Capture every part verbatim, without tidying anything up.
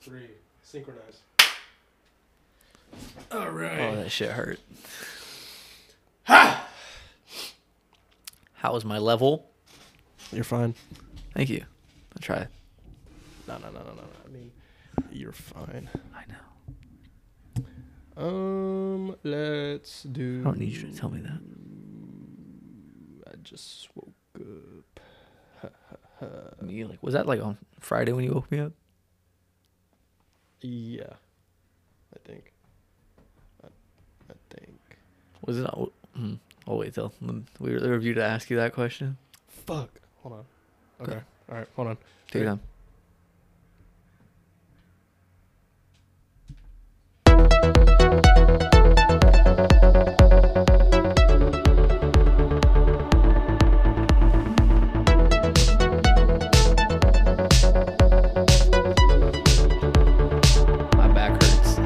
three. Synchronize. All right. Oh, that shit hurt. Ha! How was my level? You're fine. Thank you. I tried. No, no, no, no, no. I mean, you're fine. I know. Um, let's do. I don't need you to tell me that. I just woke up. Me, like, was that like on Friday when you woke me up? Yeah, I think. I, I think. Was it? Oh, hmm. I'll wait till we review to ask you that question. Fuck. Hold on. Okay. Okay. All right. Hold on. Take your time. My back hurts.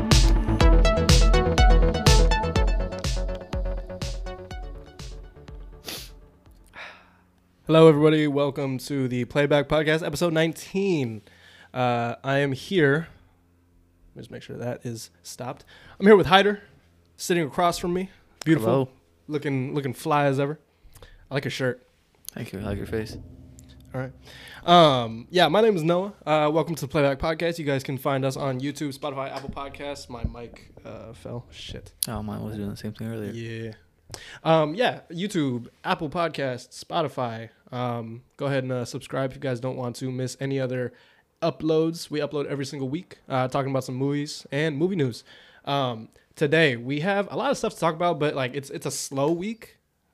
Hello, everybody. Welcome to the Playback Podcast, episode nineteen. Uh, I am here. Let me just make sure that is stopped. I'm here with Hyder, sitting across from me. Beautiful. Hello. Looking looking fly as ever. I like your shirt. Thank you. I like your face. All right. Um, yeah, my name is Noah. Uh, welcome to the Playback Podcast. You guys can find us on YouTube, Spotify, Apple Podcasts. My mic uh, fell. Shit. Oh, mine was doing the same thing earlier. Yeah. Um, yeah, YouTube, Apple Podcasts, Spotify. Um, go ahead and uh, subscribe if you guys don't want to miss any other uploads. We upload every single week, uh, talking about some movies and movie news. Um, today we have a lot of stuff to talk about, but like it's it's a slow week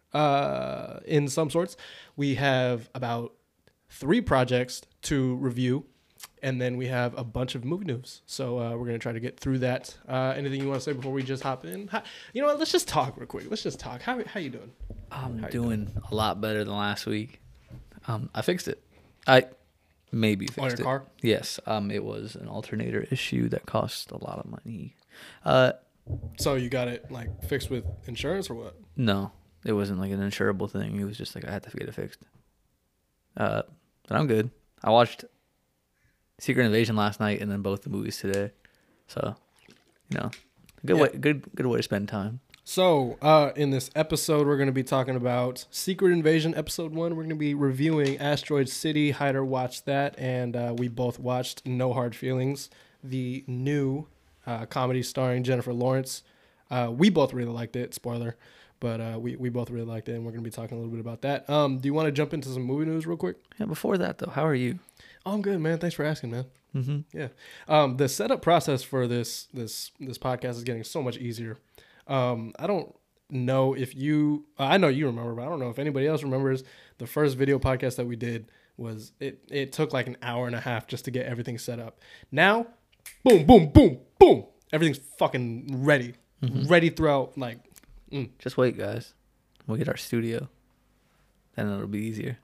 uh, in some sorts. We have about three projects to review, and then we have a bunch of movie news. So uh, we're gonna try to get through that. Uh, anything you want to say before we just hop in? Hi, you know what? Let's just talk real quick. Let's just talk. How how you doing? I'm How you doing a lot better than last week. Um, I fixed it. I maybe fixed On your it. car? Yes. Um, it was an alternator issue that cost a lot of money. Uh, So you got it like fixed with insurance or what? no, it wasn't like an insurable thing. It was just like I had to get it fixed. Uh, but I'm good. I watched Secret Invasion last night and then both the movies today. So, you know, good Yeah. way, good good way to spend time. So uh, in this episode, we're going to be talking about Secret Invasion episode one. We're going to be reviewing Asteroid City. Hyder watched that, and uh, we both watched No Hard Feelings, the new uh, comedy starring Jennifer Lawrence. Uh, we both really liked it. Spoiler. But uh, we, we both really liked it, and we're going to be talking a little bit about that. Um, do you want to jump into some movie news real quick? Yeah. Before that though, how are you? Oh, I'm good, man. Thanks for asking, man. Mm-hmm. Yeah. Um, the setup process for this this this podcast is getting so much easier. Um, I don't know if you, I know you remember, but I don't know if anybody else remembers the first video podcast that we did was it, it took like an hour and a half just to get everything set up. Now, boom, boom, boom, boom. Everything's fucking ready. Mm-hmm. Ready throughout, like, mm. Just wait, guys. We'll get our studio. Then it'll be easier.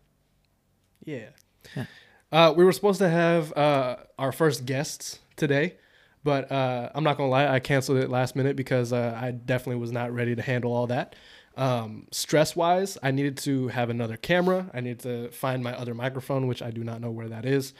Yeah. Yeah. Uh, we were supposed to have uh, our first guests today, but uh, I'm not going to lie, I canceled it last minute because uh, I definitely was not ready to handle all that. Um, stress-wise, I needed to have another camera. I needed to find my other microphone, which I do not know where that is.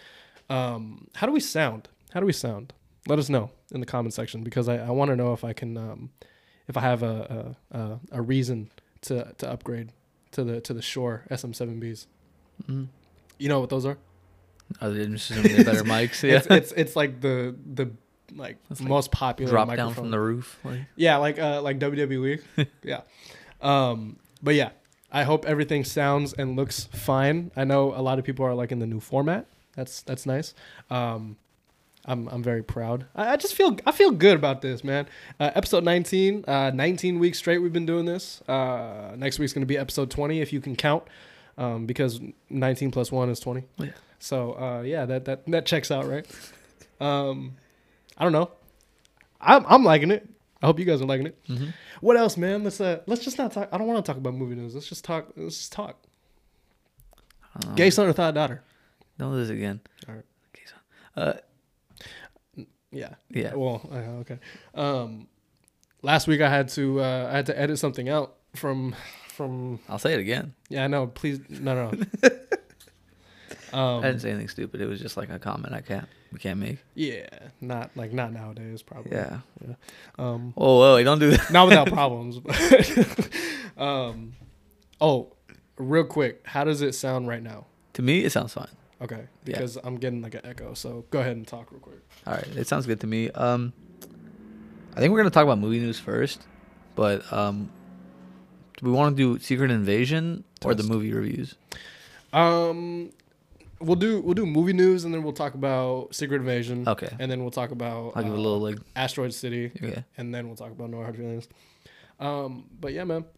Um, how do we sound? How do we sound? Let us know in the comment section because I, I want to know if I can, um, if I have a a, a, a reason to, to upgrade to the to the Shure S M seven Bs. Mm-hmm. You know what those are? Other than just assuming better mics. Yeah. It's, it's it's like the the like It's like most popular drop microphone. down from the roof. Like. Yeah, like uh like W W E. Yeah. Um but yeah, I hope everything sounds and looks fine. I know a lot of people are liking the new format. That's that's nice. Um I'm I'm very proud. I, I just feel I feel good about this, man. Uh, episode nineteen, uh, nineteen weeks straight we've been doing this. Uh, next week's gonna be episode twenty if you can count, um, because nineteen plus one is twenty. Yeah. So uh, yeah, that that that checks out, right? Um, I don't know. I'm I'm liking it. I hope you guys are liking it. Mm-hmm. What else, man? Let's uh let's just not talk. I don't want to talk about movie news. Let's just talk. Let's just talk. Um, Gay son or thought daughter. Don't do this again. All right. Gay son. Uh, Yeah. yeah. Well, uh, okay. Um, last week I had to uh, I had to edit something out from from. I'll say it again. Yeah, I know. Please, no, no. no. Um, I didn't say anything stupid. It was just like a comment I can't we can't make. yeah, not like not nowadays, probably. Yeah. Yeah. Um, Whoa, whoa, you don't do that. not without problems. But um, oh, real quick, how does it sound right now? To me, it sounds fine. Okay, Yeah. because I'm getting like an echo. So go ahead and talk real quick. All right, it sounds good to me. Um, I think we're gonna talk about movie news first, but um, do we want to do Secret Invasion or the Test. movie reviews? Um, we'll do we'll do movie news, and then we'll talk about Secret Invasion. Okay. And then we'll talk about I'll give uh, it a little like Asteroid City, okay. and then we'll talk about No Hard Feelings. Um, but yeah, man.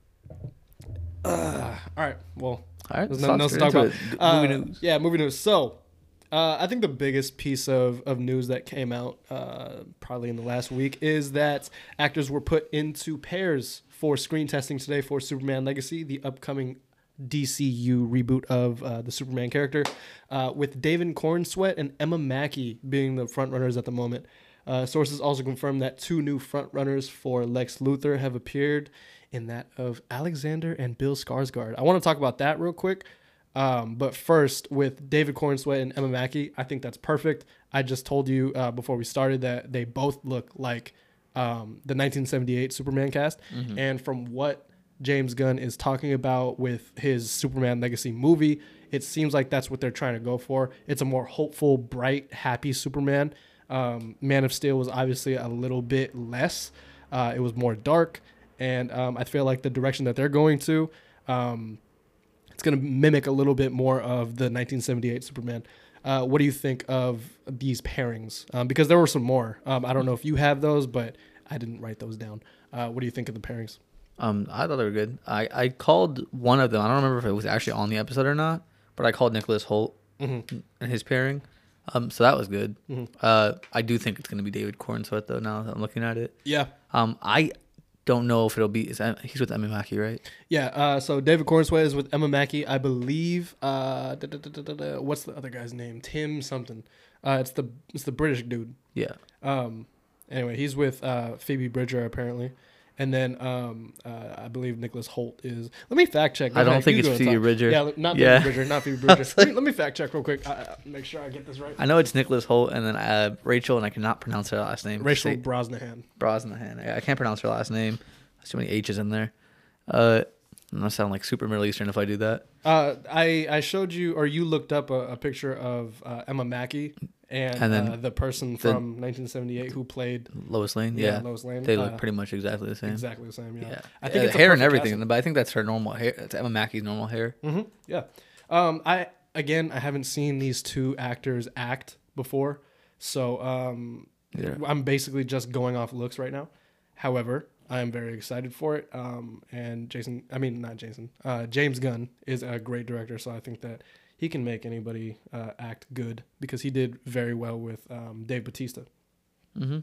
Uh, all right. Well, All right, there's let's nothing talk else to straight talk into about. it. D- Uh, movie news. Yeah, movie news. So, uh, I think the biggest piece of, of news that came out uh, probably in the last week is that actors were put into pairs for screen testing today for Superman Legacy, the upcoming D C U reboot of uh, the Superman character, uh, with David Cornsweet and Emma Mackey being the frontrunners at the moment. Uh, sources also confirmed that two new frontrunners for Lex Luthor have appeared in that of Alexander and Bill Skarsgård. I want to talk about that real quick. Um, but first, with David Cornsweet and Emma Mackey, I think that's perfect. I just told you uh, before we started that they both look like um, the nineteen seventy-eight Superman cast. Mm-hmm. And from what James Gunn is talking about with his Superman Legacy movie, it seems like that's what they're trying to go for. It's a more hopeful, bright, happy Superman. Um, Man of Steel was obviously a little bit less. Uh, it was more dark. And um, I feel like the direction that they're going to, um, it's going to mimic a little bit more of the nineteen seventy-eight Superman. Uh, what do you think of these pairings? Um, because there were some more. Um, I don't know if you have those, but I didn't write those down. Uh, what do you think of the pairings? Um, I thought they were good. I, I called one of them. I don't remember if it was actually on the episode or not, but I called Nicholas Holt Mm-hmm. and his pairing. Um, so that was good. Mm-hmm. Uh, I do think it's gonna be David Cornsweet though. Now that I'm looking at it, Yeah. um, I don't know if it'll be. Is that, he's with Emma Mackey, right? Yeah. Uh, so David Cornsweet is with Emma Mackey, I believe. Uh, da, da, da, da, da, da, what's the other guy's name? Tim something. Uh, it's the it's the British dude. Yeah. Um, anyway, he's with uh, Phoebe Bridger apparently, and then um, uh, I believe Nicholas Holt is. Let me fact check. Go I don't ahead, think you it's go and Phoebe talk. Bridger. Yeah, not Yeah. Phoebe Bridger, not Phoebe Bridger. let, me, let me fact check real quick. Uh, uh, make sure I get this right. I know it's Nicholas Holt and then uh, Rachel, and I cannot pronounce her last name. Rachel Say- Brosnahan. Brosnahan. I I can't pronounce her last name. There's too many H's in there. Uh, I'm gonna sound like super Middle Eastern if I do that. Uh, I I showed you, or you looked up a, a picture of uh, Emma Mackey and, And then uh, the person the- from nineteen seventy-eight who played Lois Lane. yeah, Yeah. Lois Lane. They look Uh, pretty much exactly the same. exactly the same. Yeah, Yeah. I think Uh, it's a hair and perfect everything, casting. but I think that's her normal hair. It's Emma Mackey's normal hair. Mm-hmm. Yeah. Um, I again, I haven't seen these two actors act before, so um, Yeah. I'm basically just going off looks right now. However, I am very excited for it. Um, and Jason, I mean not Jason, uh, James Gunn is a great director, so I think that he can make anybody uh, act good because he did very well with um, Dave Bautista. Mm-hmm.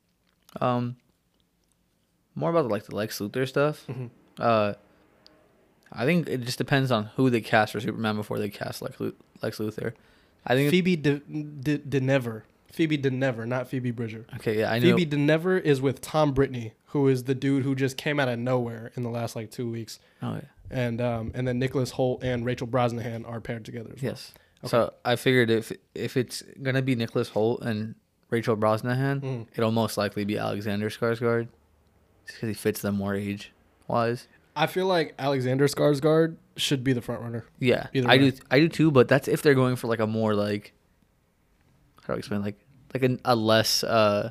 Um, more about like the Lex Luthor stuff. Mhm. Uh, I think it just depends on who they cast for Superman before they cast Lex, Lu- Lex Luthor. I think. Phoebe De, De, DeNever. Phoebe DeNever, not Phoebe Bridger. okay, yeah, I know. Phoebe DeNever is with Tom Brittany, who is the dude who just came out of nowhere in the last like two weeks. Oh yeah. And um, and then Nicholas Holt and Rachel Brosnahan are paired together. As well. Yes. Okay. So I figured if if it's gonna be Nicholas Holt and Rachel Brosnahan, Mhm. it'll most likely be Alexander Skarsgård, because he fits them more age wise. I feel like Alexander Skarsgård should be the front runner. Yeah, Either I way. do. I do too. But that's if they're going for like a more like, how do I explain, like like a, a less uh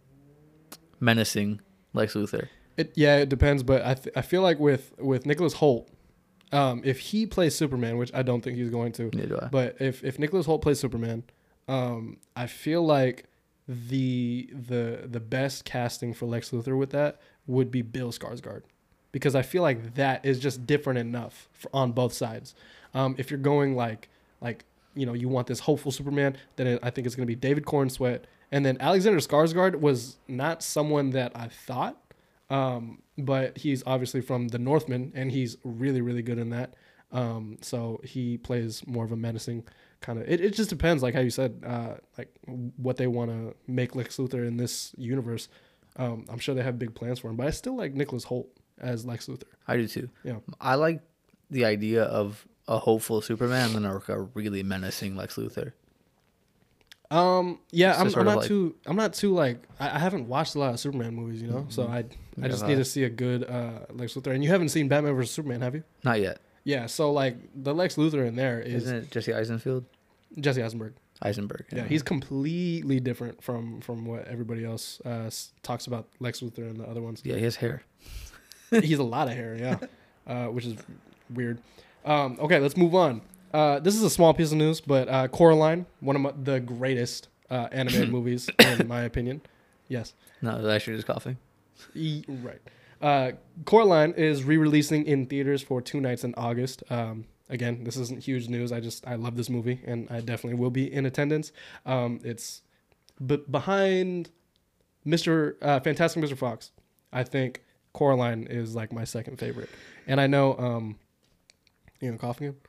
menacing Lex Luthor. It yeah, it depends, but I th- I feel like with with Nicholas Holt, um, if he plays Superman, which I don't think he's going to, Neither do I. but if if Nicholas Holt plays Superman, um, I feel like the the the best casting for Lex Luthor with that would be Bill Skarsgård, because I feel like that is just different enough for, on both sides. Um, if you're going like like you know you want this hopeful Superman, then it, I think it's going to be David Cornsweet, and then Alexander Skarsgård was not someone that I thought. Um, but he's obviously from the Northman, and he's really, really good in that. Um, so he plays more of a menacing kind of. It, it just depends, like how you said, uh, like what they want to make Lex Luthor in this universe. Um, I'm sure they have big plans for him, but I still like Nicholas Holt as Lex Luthor. I do too. Yeah. I like the idea of a hopeful Superman than like a really menacing Lex Luthor. Um. Yeah, It's I'm, just I'm sort of not like- too. I'm not too like. I, I haven't watched a lot of Superman movies, you know. So I I Yeah, just uh, need to see a good uh, Lex Luthor. And you haven't seen Batman versus Superman, have you? Not yet. Yeah. So like the Lex Luthor in there is Isn't it Jesse Eisenfield? Jesse Eisenberg. Eisenberg. Yeah, he's completely different from from what everybody else uh, s- talks about Lex Luthor and the other ones. Yeah, he has hair. He's a lot of hair, yeah, uh, which is weird. Um, okay, let's move on. Uh, this is a small piece of news, but uh, Coraline, one of my, the greatest uh, animated movies in my opinion. Yes, No, I was actually just coughing. E- right. Uh, Coraline is re-releasing in theaters for two nights in August. Um, again, this isn't huge news. I just I love this movie, and I definitely will be in attendance. Um, it's b- behind Mister Uh, Fantastic Mister Fox. I think Coraline is like my second favorite, and I know um, you know coughing. Again?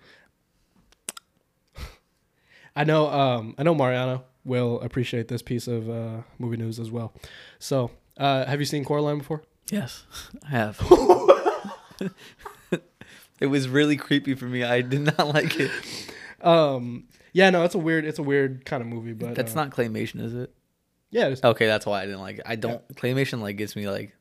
I know um, I know Mariano will appreciate this piece of uh, movie news as well. So, uh, have you seen Coraline before? Yes, I have. It was really creepy for me. I did not like it. Um, yeah, no, it's a weird, it's a weird kind of movie, but That's uh, not claymation, is it? Yeah, it's Okay, that's why I didn't like it. I don't claymation like gets me like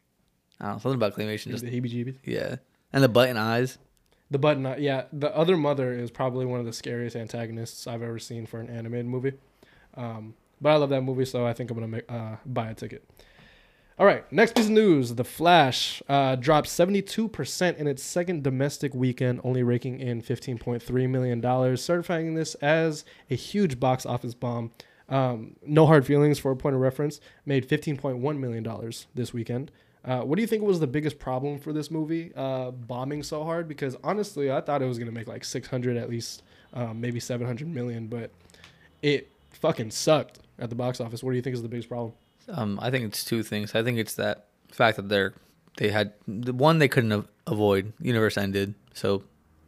I don't know, something about claymation just the heebie-jeebies. yeah. And the button eyes. The button, uh, yeah, the other mother is probably one of the scariest antagonists I've ever seen for an animated movie. Um, but I love that movie, so I think I'm gonna make, uh, buy a ticket. All right, next piece of news: The Flash uh, dropped seventy-two percent in its second domestic weekend, only raking in fifteen point three million dollars, certifying this as a huge box office bomb. Um, No Hard Feelings, for a point of reference, made fifteen point one million dollars this weekend. Uh, what do you think was the biggest problem for this movie uh, bombing so hard? Because honestly, I thought it was going to make like six hundred at least, um, maybe seven hundred million, but it fucking sucked at the box office. What do you think is the biggest problem? Um, I think it's two things. I think it's that fact that they're they had the one they couldn't av- avoid. Universe ended, so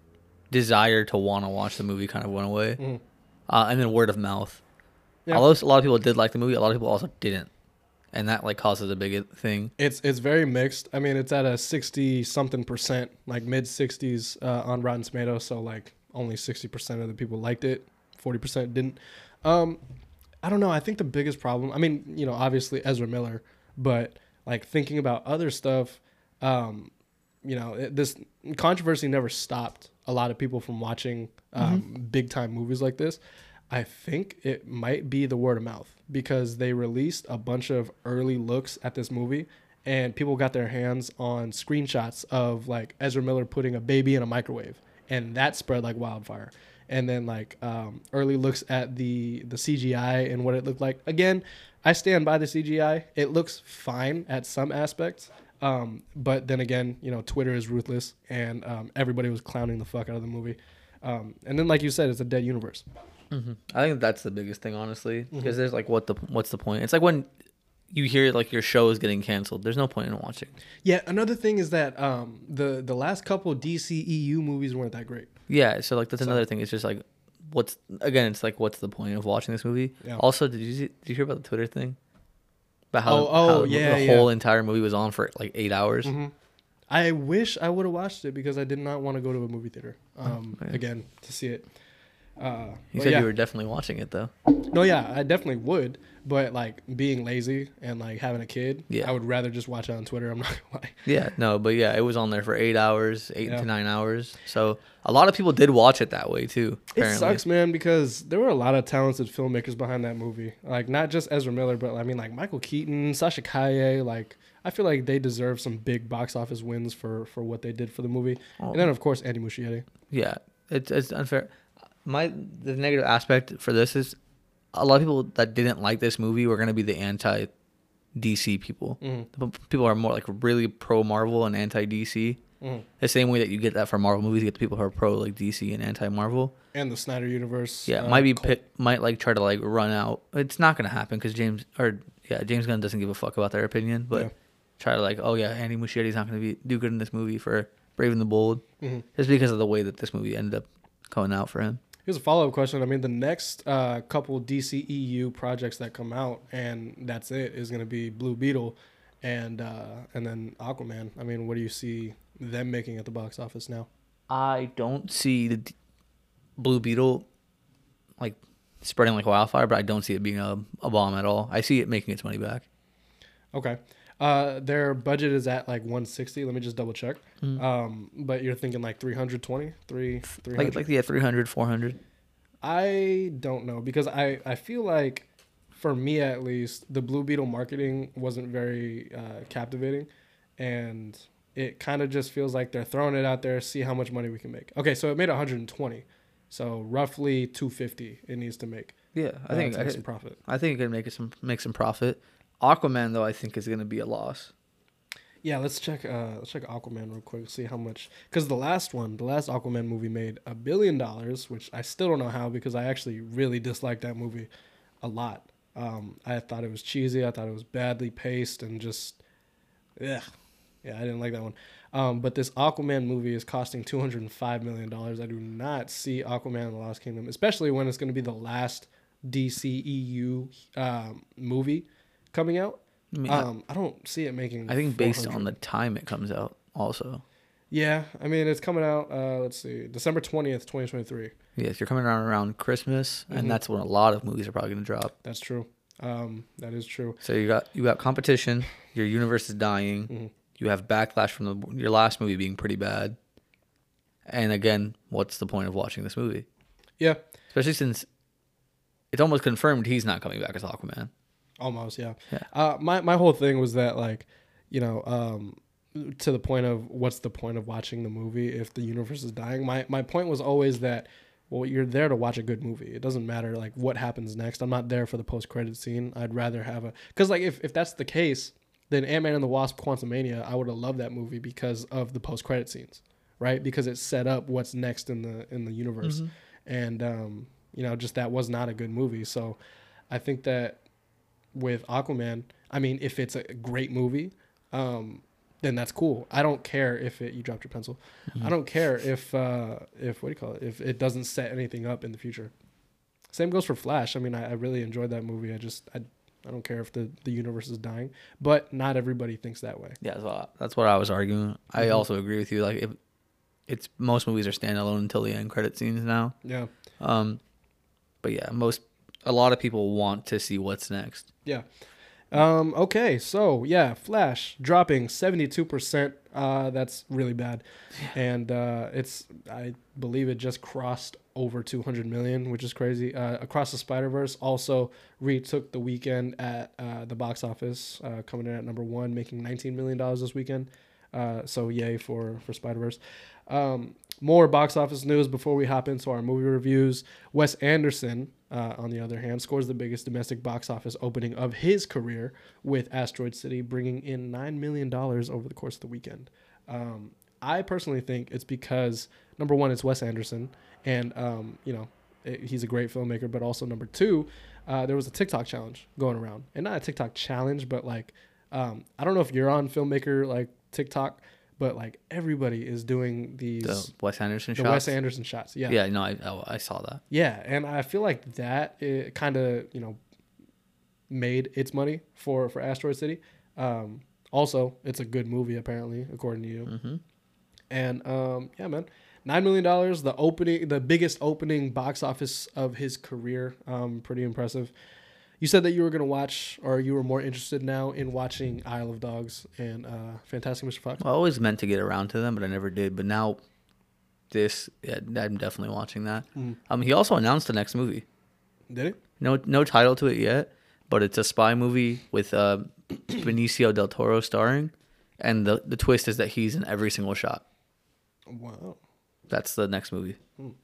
desire to want to watch the movie kind of went away, Mm-hmm. uh, and then word of mouth. Yeah. Although a lot of people did like the movie, a lot of people also didn't, and that like causes a big thing. It's it's very mixed. I mean, it's at a sixty something percent, like mid sixties uh, on Rotten Tomatoes. So like only sixty percent of the people liked it, forty percent didn't. Um, I don't know. I think the biggest problem. I mean, you know, obviously Ezra Miller, but like thinking about other stuff, um, you know, it, this controversy never stopped a lot of people from watching um, Mm-hmm. big time movies like this. I think it might be the word of mouth because they released a bunch of early looks at this movie and people got their hands on screenshots of like Ezra Miller putting a baby in a microwave and that spread like wildfire. And then like um, early looks at the, the C G I and what it looked like. Again, I stand by the C G I. It looks fine at some aspects. Um, but then again, you know, Twitter is ruthless and um, everybody was clowning the fuck out of the movie. Um, and then like you said, it's a dead universe. Mm-hmm. I think that's the biggest thing, honestly, because Mm-hmm. there's like, what the what's the point? It's like when you hear like your show is getting canceled. There's no point in watching. Yeah, another thing is that um, the the last couple D C E U movies weren't that great. Yeah, so like that's So- another thing. It's just like, what's again? It's like, what's the point of watching this movie? Yeah. Also, did you see, did you hear about the Twitter thing? About how, Oh, oh, how the- yeah, the yeah. whole entire movie was on for like eight hours. Mm-hmm. I wish I would have watched it because I did not want to go to a movie theater um, Oh, yeah. again to see it. Uh, You but said yeah. you were definitely watching it though. No, yeah, I definitely would, but like being lazy and like having a kid, Yeah. I would rather just watch it on Twitter. I'm not gonna lie. Yeah, no, but yeah, it was on there for eight hours, eight Yeah. to nine hours. So a lot of people did watch it that way too. It Apparently. sucks, man, because there were a lot of talented filmmakers behind that movie. Like not just Ezra Miller, but I mean like Michael Keaton, Sasha Kaye. Like I feel like they deserve some big box office wins for for what they did for the movie. Oh. And then of course Andy Muschietti. Yeah, it's it's unfair. My the negative aspect for this is a lot of people that didn't like this movie were gonna be the anti D C people. Mhm. The p- People are more like really pro Marvel and anti D C. Mhm. The same way that you get that for Marvel movies, you get the people who are pro like D C and anti Marvel. And the Snyder Universe. Yeah, uh, might be cult- pit, might like try to like run out. It's not gonna happen because James or yeah James Gunn doesn't give a fuck about their opinion, but Yeah. try to like oh yeah Andy Muschietti's not gonna be do good in this movie for Brave and the Bold Mhm. just because of the way that this movie ended up going out for him. Here's a follow up question. I mean, the next uh, couple D C E U projects that come out, and that's it, is going to be Blue Beetle, and uh, and then Aquaman. I mean, what do you see them making at the box office now? I don't see the D- Blue Beetle like spreading like wildfire, but I don't see it being a, a bomb at all. I see it making its money back. Okay. Uh, their budget is at like one sixty. Let me just double check. Mm. Um, but you're thinking like three twenty, three, three hundred. Like like yeah, three hundred, four hundred. I don't know because I, I feel like for me at least the Blue Beetle marketing wasn't very uh, captivating, and it kind of just feels like they're throwing it out there, see how much money we can make. Okay, so it made one hundred twenty, so roughly two fifty it needs to make. Yeah, I uh, think to I, make some profit. I think it could make it some make some profit. Aquaman though, I think is going to be a loss. Yeah, let's check. Uh, let's check Aquaman real quick. See how much. Because the last one, the last Aquaman movie made a billion dollars, which I still don't know how because I actually really disliked that movie a lot. Um, I thought it was cheesy. I thought it was badly paced and just, yeah, yeah, I didn't like that one. Um, but this Aquaman movie is costing two hundred and five million dollars. I do not see Aquaman and the Lost Kingdom, especially when it's going to be the last D C E U um, movie coming out. I mean, Um, I don't see it making. I think based four hundred. on the time it comes out, also. Yeah, I mean it's coming out. Uh, let's see, December twentieth, twenty twenty three. Yes, you're coming around around Christmas, Mhm. and that's when a lot of movies are probably going to drop. That's true. Um, that is true. So you got you got competition. Your universe is dying. Mhm. You have backlash from the your last movie being pretty bad. And again, what's the point of watching this movie? Yeah, Especially since it's almost confirmed he's not coming back as Aquaman. almost. Yeah. Yeah. Uh, my my whole thing was that like, you know, um, to the point of what's the point of watching the movie if the universe is dying? My my point was always that. Well, you're there to watch a good movie. It doesn't matter like what happens next. I'm not there for the post credit scene. I'd rather have a because like if, if that's the case, then Ant-Man and the Wasp: Quantumania, I would have loved that movie because of the post credit scenes, right? Because it set up what's next in the in the universe, Mhm. and um, you know, just that was not a good movie. So, I think that with Aquaman, I mean, if it's a great movie, um, then that's cool. I don't care if it. You dropped your pencil. Mm-hmm. I don't care if uh, if what do you call it? If it doesn't set anything up in the future. Same goes for Flash. I mean, I, I really enjoyed that movie. I just I, I don't care if the, the universe is dying, but not everybody thinks that way. Yeah, that's what, that's what I was arguing. I Mhm. also agree with you. Like, if it's most movies are standalone until the end credit scenes now. Yeah, Um, but yeah, most a lot of people want to see what's next. yeah. Um, okay, so yeah, Flash dropping seventy-two percent. Uh, that's really bad, and uh, it's I believe it just crossed over two hundred million, which is crazy. Uh, Across the Spider-Verse also retook the weekend at uh, the box office, uh, coming in at number one, making nineteen million dollars this weekend. Uh, so yay for for Spider-Verse. Um, more box office news before we hop into our movie reviews. Wes Anderson, uh, on the other hand, scores the biggest domestic box office opening of his career with Asteroid City, bringing in nine million dollars over the course of the weekend. Um, I personally think it's because, number one, it's Wes Anderson, and, um, you know, it, he's a great filmmaker, but also, number two, uh, there was a TikTok challenge going around. And not a TikTok challenge, but, like, um, I don't know if you're on filmmaker, like, TikTok, but, like, everybody is doing these... The Wes Anderson the shots. Wes Anderson shots, yeah. Yeah, no, I oh, I saw that. Yeah, and I feel like that kind of, you know, made its money for, for Asteroid City. Um, also, it's a good movie, apparently, according to you. Mm-hmm. And, um, yeah, man, nine million dollars, the opening, the biggest opening box office of his career. Um, pretty impressive. You said that you were going to watch, or you were more interested now in watching Isle of Dogs and uh, Fantastic Mister Fox. Well, I always meant to get around to them, but I never did. But now, this, yeah, I'm definitely watching that. Mm. Um, he also announced the next movie. Did it? No, no title to it yet, but it's a spy movie with uh, Benicio del Toro starring, and the the twist is that he's in every single shot. Wow. That's the next movie.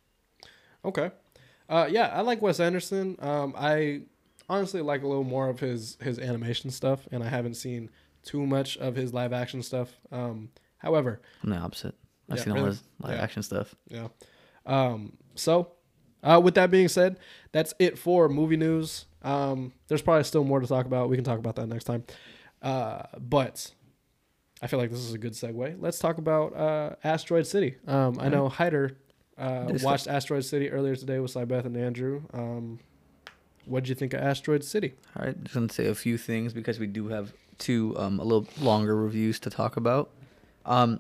Okay. Uh, yeah, I like Wes Anderson. Um, I honestly like a little more of his, his animation stuff, and I haven't seen too much of his live action stuff. Um, however, I'm the opposite. I've Yeah, seen really? all his live Yeah. action stuff. yeah. Um, so, uh, with that being said, that's it for movie news. Um, there's probably still more to talk about. We can talk about that next time. Uh, but I feel like this is a good segue. Let's talk about uh, Asteroid City. Um, I know Hyder uh, Just- watched Asteroid City earlier today with Cybeth and Andrew. Um, what did you think of Asteroid City? All right, just gonna say a few things because we do have two um, a little longer reviews to talk about. Um,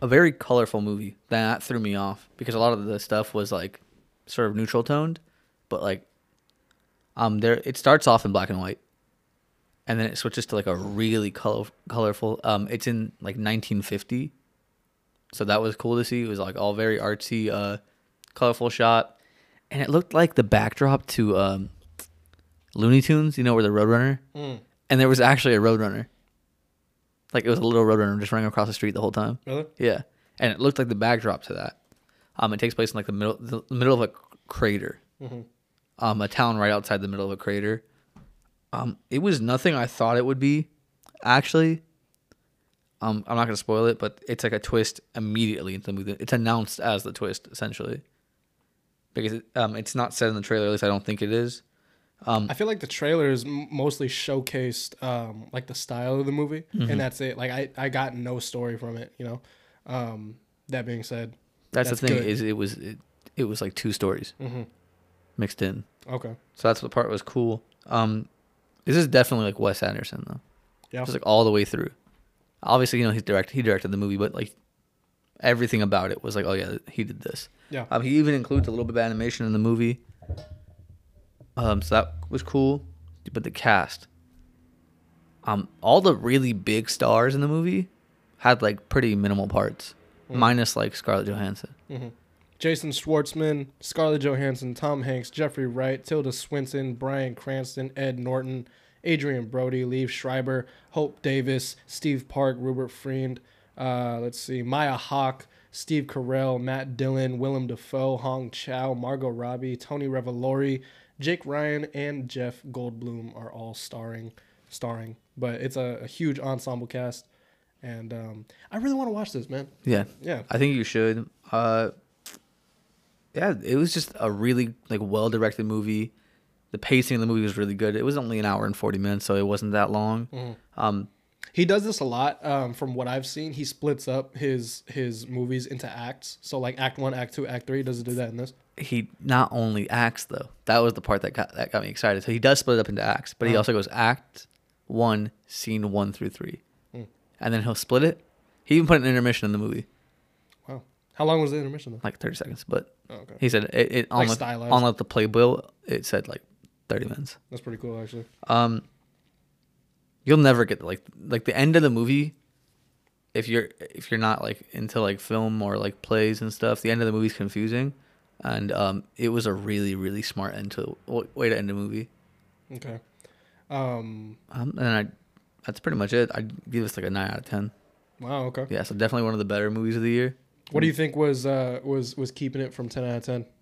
a very colorful movie. That threw me off because a lot of the stuff was like sort of neutral toned, but like um there it starts off in black and white, and then it switches to like a really color colorful. Um, it's in like nineteen fifty, so that was cool to see. It was like all very artsy, uh, colorful shot, and it looked like the backdrop to um, Looney Tunes. You know, where the Roadrunner, mm. and there was actually a Roadrunner. Like it was a little Roadrunner just running across the street the whole time. Really? Yeah, and it looked like the backdrop to that. Um, it takes place in like the middle, the middle of a crater. Mm-hmm. Um, a town right outside the middle of a crater. Um, it was nothing I thought it would be, actually. Um, I'm not gonna spoil it, but it's like a twist immediately into the movie. It's announced as the twist essentially, because it, um, it's not said in the trailer. At least I don't think it is. Um, I feel like the trailers mostly showcased um, like the style of the movie, mm-hmm. and that's it. Like I, I got no story from it. You know. Um, that being said, that's, that's the thing good. is it was it, it was like two stories mm-hmm. mixed in. Okay. So that's what part was cool. Um, this is definitely like Wes Anderson though. Yeah. It's like all the way through. Obviously, you know, he's direct. He directed the movie, but like everything about it was like, oh yeah, he did this. Yeah. Um, he even includes a little bit of animation in the movie. Um, so that was cool. But the cast, um, all the really big stars in the movie had like pretty minimal parts, mm. minus like Scarlett Johansson. Mm-hmm. Jason Schwartzman, Scarlett Johansson, Tom Hanks, Jeffrey Wright, Tilda Swinton, Bryan Cranston, Ed Norton, Adrian Brody, Liev Schreiber, Hope Davis, Steve Park, Rupert Friend, uh, let's see, Maya Hawke, Steve Carell, Matt Dillon, Willem Dafoe, Hong Chow, Margot Robbie, Tony Revolori, Jake Ryan, and Jeff Goldblum are all starring. starring. But it's a, a huge ensemble cast, and um, I really want to watch this, man. Yeah. Yeah. I think you should. Uh, yeah, it was just a really like well-directed movie. The pacing of the movie was really good. It was only an hour and forty minutes, so it wasn't that long. Mm. Um, he does this a lot. Um, from what I've seen, he splits up his his movies into acts. So like Act One, Act Two, Act Three. Does he do that in this? He not only acts though. That was the part that got that got me excited. So he does split it up into acts, but uh-huh. he also goes Act One, Scene One through Three, mm. and then he'll split it. He even put an intermission in the movie. Wow, how long was the intermission though? Like thirty seconds, but oh, okay. he said it, it on like the, on like the playbill. It said like thirty minutes. That's pretty cool, actually. Um, you'll never get like like the end of the movie. If you're if you're not like into like film or like plays and stuff, the end of the movie is confusing, and um, it was a really really smart end to way to end a movie. Okay. Um, um and I, that's pretty much it. I'd give this like a nine out of ten. Wow. Okay. Yeah, so definitely one of the better movies of the year. What do you think was uh was was keeping it from ten out of ten?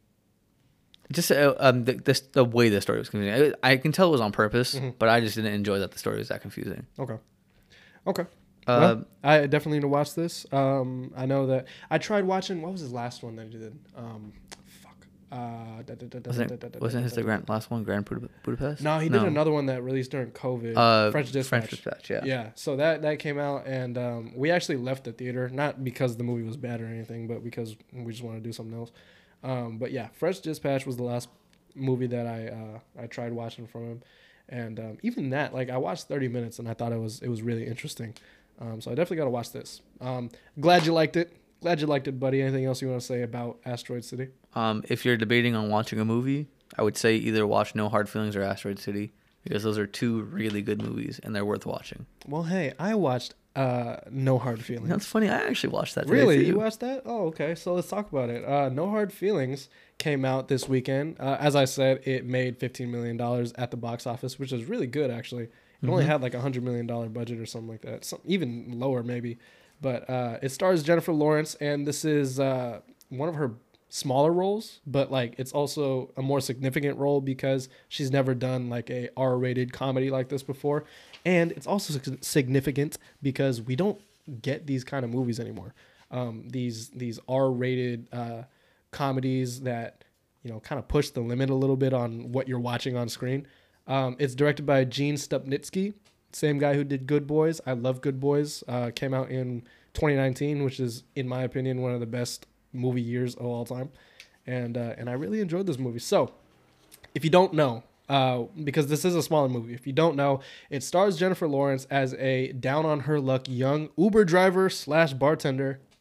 Just uh, um the, the the way the story was confusing. I, I can tell it was on purpose, mm-hmm. but I just didn't enjoy that the story was that confusing. Okay. Okay. Uh, well, I definitely need to watch this. Um, I know that I tried watching. What was his last one that he did? Um, fuck. Uh, da, da, da, wasn't da, da, wasn't da, his da, the grand, last one Grand Budapest? No, he did no. another one that released during COVID. Uh, French Dispatch. French Dispatch. Yeah. Yeah. So that that came out, and um, we actually left the theater, not because the movie was bad or anything, but because we just wanted to do something else. Um, but yeah, French Dispatch was the last movie that I uh, I tried watching from him, and um, even that, like I watched thirty minutes and I thought it was it was really interesting. Um, so I definitely got to watch this. Um, glad you liked it. Glad you liked it, buddy. Anything else you want to say about Asteroid City? Um, if you're debating on watching a movie, I would say either watch No Hard Feelings or Asteroid City, because those are two really good movies and they're worth watching. Well, hey, I watched uh, No Hard Feelings. That's funny. I actually watched that today. Really? You watched that? Oh, okay. So let's talk about it. Uh, No Hard Feelings came out this weekend. Uh, as I said, it made fifteen million dollars at the box office, which is really good, actually. It mm-hmm. only had like a one hundred million dollars budget or something like that. Some, even lower, maybe. But uh, it stars Jennifer Lawrence, and this is uh, one of her smaller roles, but like it's also a more significant role because she's never done like a R-rated comedy like this before. And it's also significant because we don't get these kind of movies anymore. Um, these these R-rated uh, comedies that, you know, kind of push the limit a little bit on what you're watching on screen. Um, it's directed by Gene Stupnitsky, same guy who did Good Boys. I love Good Boys. Uh, came out in twenty nineteen, which is, in my opinion, one of the best movie years of all time. And uh, and I really enjoyed this movie. So, if you don't know, uh, because this is a smaller movie, if you don't know, it stars Jennifer Lawrence as a down-on-her-luck young Uber driver slash bartender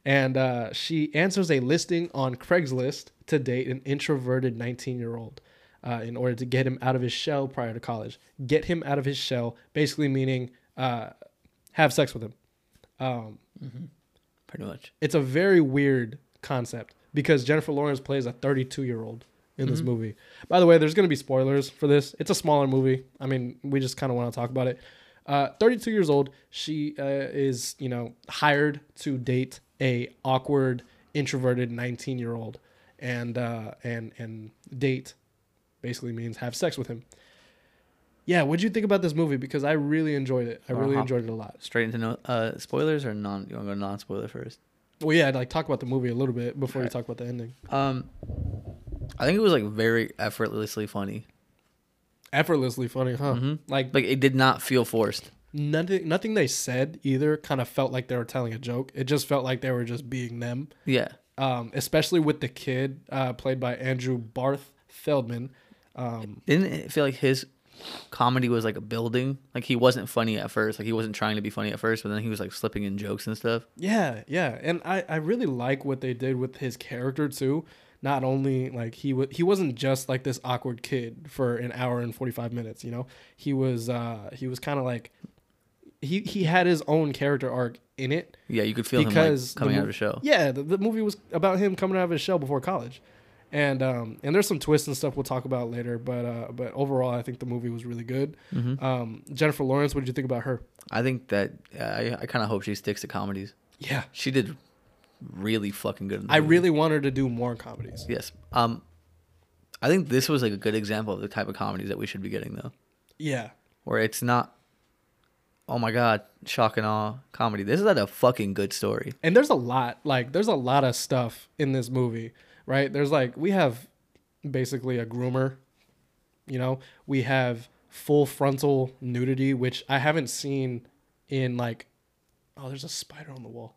and uh, she answers a listing on Craigslist to date an introverted nineteen-year-old uh, in order to get him out of his shell prior to college. Get him out of his shell, basically meaning uh, have sex with him. Um, mm-hmm. Pretty much. It's a very weird concept because Jennifer Lawrence plays a thirty-two-year-old in mm-hmm. this movie. By the way, there's going to be spoilers for this. It's a smaller movie. I mean, we just kind of want to talk about it. Uh, thirty-two years old. She uh, is, you know, hired to date a awkward, introverted nineteen-year-old, and uh, and and date basically means have sex with him. Yeah, what'd you think about this movie? Because I really enjoyed it. I Wanna really hop enjoyed it a lot. Straight into no uh, spoilers or non? You want to go non-spoiler first? Well, yeah, I'd like talk about the movie a little bit before All you right. talk about the ending. Um, I think it was like very effortlessly funny. Effortlessly funny, huh? Mm-hmm. Like, Like it did not feel forced. nothing, nothing they said either kind of felt like they were telling a joke. It just felt like they were just being them. Yeah. Um, especially with the kid uh, played by Andrew Barth Feldman. Um, Didn't it feel like his comedy was like a building? Like he wasn't funny at first. Like he wasn't trying to be funny at first, but then he was like slipping in jokes and stuff. yeah, yeah, and I, I really like what they did with his character too. Not only like he was he wasn't just like this awkward kid for an hour and forty-five minutes. You know, he was uh, he was kind of like he he had his own character arc in it. Yeah, you could feel Because him like coming the out mo- of the show. Yeah, the, the movie was about him coming out of his shell before college, and um, and there's some twists and stuff we'll talk about later. But uh, but overall, I think the movie was really good. Mm-hmm. Um, Jennifer Lawrence, what did you think about her? I think that uh, I I kind of hope she sticks to comedies. Yeah, She did really fucking good. In the I movie. really want her to do more comedies. Yes. Um, I think this was like a good example of the type of comedies that we should be getting though, Yeah, where it's not, oh my god, shock and awe comedy. This is like a fucking good story. and there's a lot like there's a lot of stuff in this movie, right? There's like we have basically a groomer, you know, we have full frontal nudity, which I haven't seen in like, oh, there's a spider on the wall.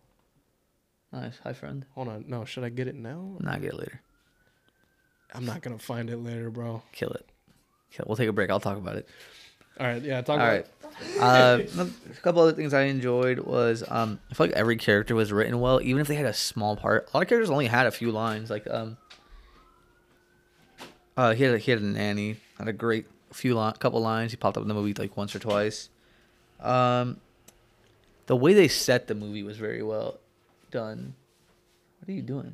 Nice. Hi, friend. Hold on. No, should I get it now? Nah, get it later. I'm not going to find it later, bro. Kill it. Kill it. We'll take a break. I'll talk about it. All right. Yeah. Talk All about right. Uh, a couple other things I enjoyed was um, I feel like every character was written well, even if they had a small part. A lot of characters only had a few lines. Like um, uh, he had a, he had a nanny, had a great few li- couple lines. He popped up in the movie like once or twice. Um, the way they set the movie was very well done. What are you doing?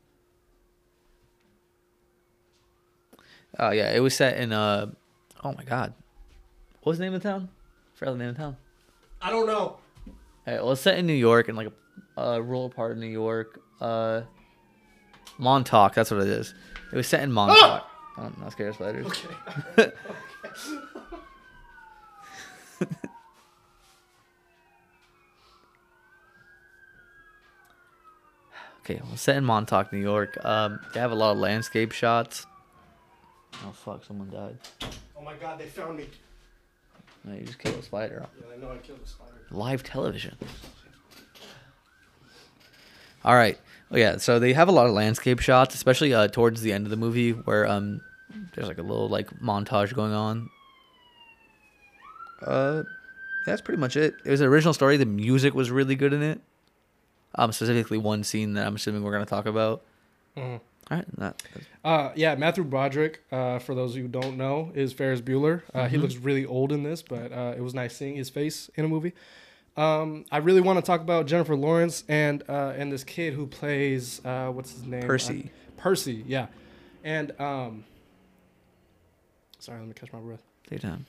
Oh yeah, it was set in uh, oh my god, what was the name of the town? I forgot the name of the town. I don't know. All right, well, it's set in New York, in like a, a rural part of New York. Uh, Montauk, that's what it is. It was set in Montauk. Oh, I'm not scared of spiders. Okay. Okay, well, set in Montauk, New York. Um, they have a lot of landscape shots. Oh fuck, someone died. Oh my God, they found me. No, you just killed a spider. Yeah, I know I killed a spider. Live television. All right. Oh yeah. So they have a lot of landscape shots, especially uh, towards the end of the movie, where um, there's like a little like montage going on. Uh, that's pretty much it. It was an original story. The music was really good in it. Um, specifically one scene that I'm assuming we're gonna talk about. Mm-hmm. All right. That, Uh, yeah, Matthew Broderick, uh, for those who don't know, is Ferris Bueller. Uh, He Mhm. looks really old in this, but uh, it was nice seeing his face in a movie. Um, I really want to talk about Jennifer Lawrence and uh, and this kid who plays uh, what's his name? Percy. Uh, Percy, yeah. And um, sorry, let me catch my breath. daytime.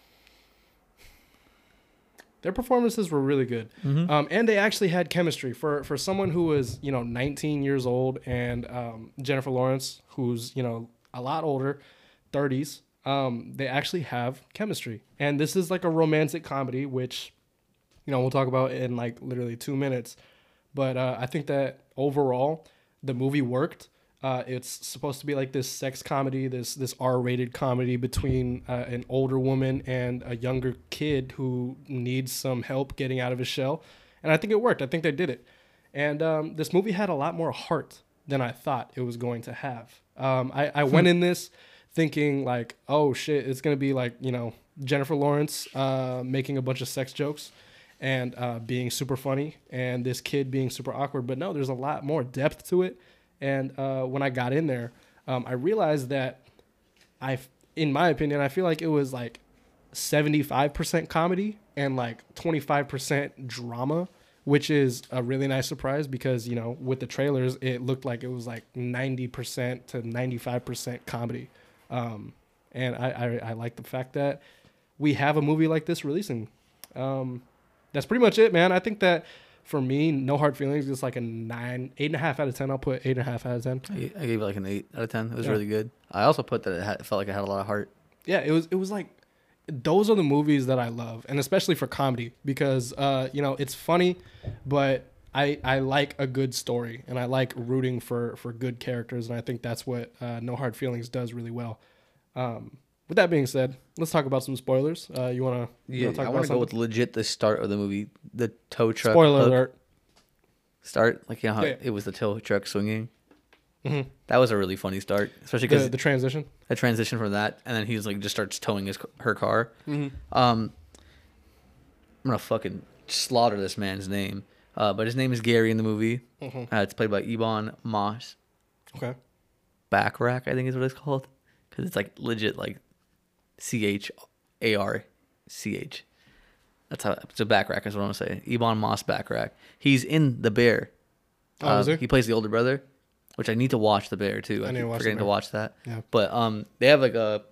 Their performances were really good, Mhm. um, and they actually had chemistry for for someone who was you know nineteen years old, and um, Jennifer Lawrence, who's you know a lot older, thirties. Um, they actually have chemistry, and this is like a romantic comedy, which you know we'll talk about in like literally two minutes. But uh, I think that overall the movie worked. Uh, it's supposed to be like this sex comedy, this this R-rated comedy between uh, an older woman and a younger kid who needs some help getting out of his shell, and I think it worked. I think they did it, and um, this movie had a lot more heart than I thought it was going to have. Um, I, I went in this thinking like, oh shit, it's gonna be like you know Jennifer Lawrence uh, making a bunch of sex jokes, and uh, being super funny, and this kid being super awkward. But no, there's a lot more depth to it. And uh, when I got in there, um, I realized that I, in my opinion, I feel like it was like seventy-five percent comedy and like twenty-five percent drama, which is a really nice surprise because, you know, with the trailers, it looked like it was like ninety percent to ninety-five percent comedy. Um, and I, I, I like the fact that we have a movie like this releasing. Um, that's pretty much it, man. I think that for me, No Hard Feelings is like a nine, eight and a half out of ten. I'll put eight and a half out of ten. I gave I gave it like an eight out of ten. It was Yeah. really good. I also put that it, had, it felt like it had a lot of heart. Yeah, it was, it was like, those are the movies that I love, and especially for comedy because, uh, you know, it's funny, but I, I like a good story, and I like rooting for, for good characters, and I think that's what uh, No Hard Feelings does really well. Um, with that being said, let's talk about some spoilers. Uh, you want to Yeah, talk I about want to go something? with legit the start of the movie, the tow truck. Spoiler hook alert. Start like you know how Yeah. it was the tow truck swinging. Mhm. That was a really funny start, especially because The, the transition. a transition from that, and then he's like just starts towing his her car. Mm-hmm. Um, I'm gonna fucking slaughter this man's name, uh, but his name is Gary in the movie. Mm-hmm. Uh, it's played by Ebon Moss Okay. Backrack, I think is what it's called, because it's like legit like C H A R C H. That's how it's a Backrack is what I'm gonna say. Ebon Moss Backrack. He's in The Bear. Oh, Uh, is he? he plays the older brother, which I need to watch The Bear too. I, I need keep to watch The forgetting to Bear. watch that. Yeah. But um, they have like a.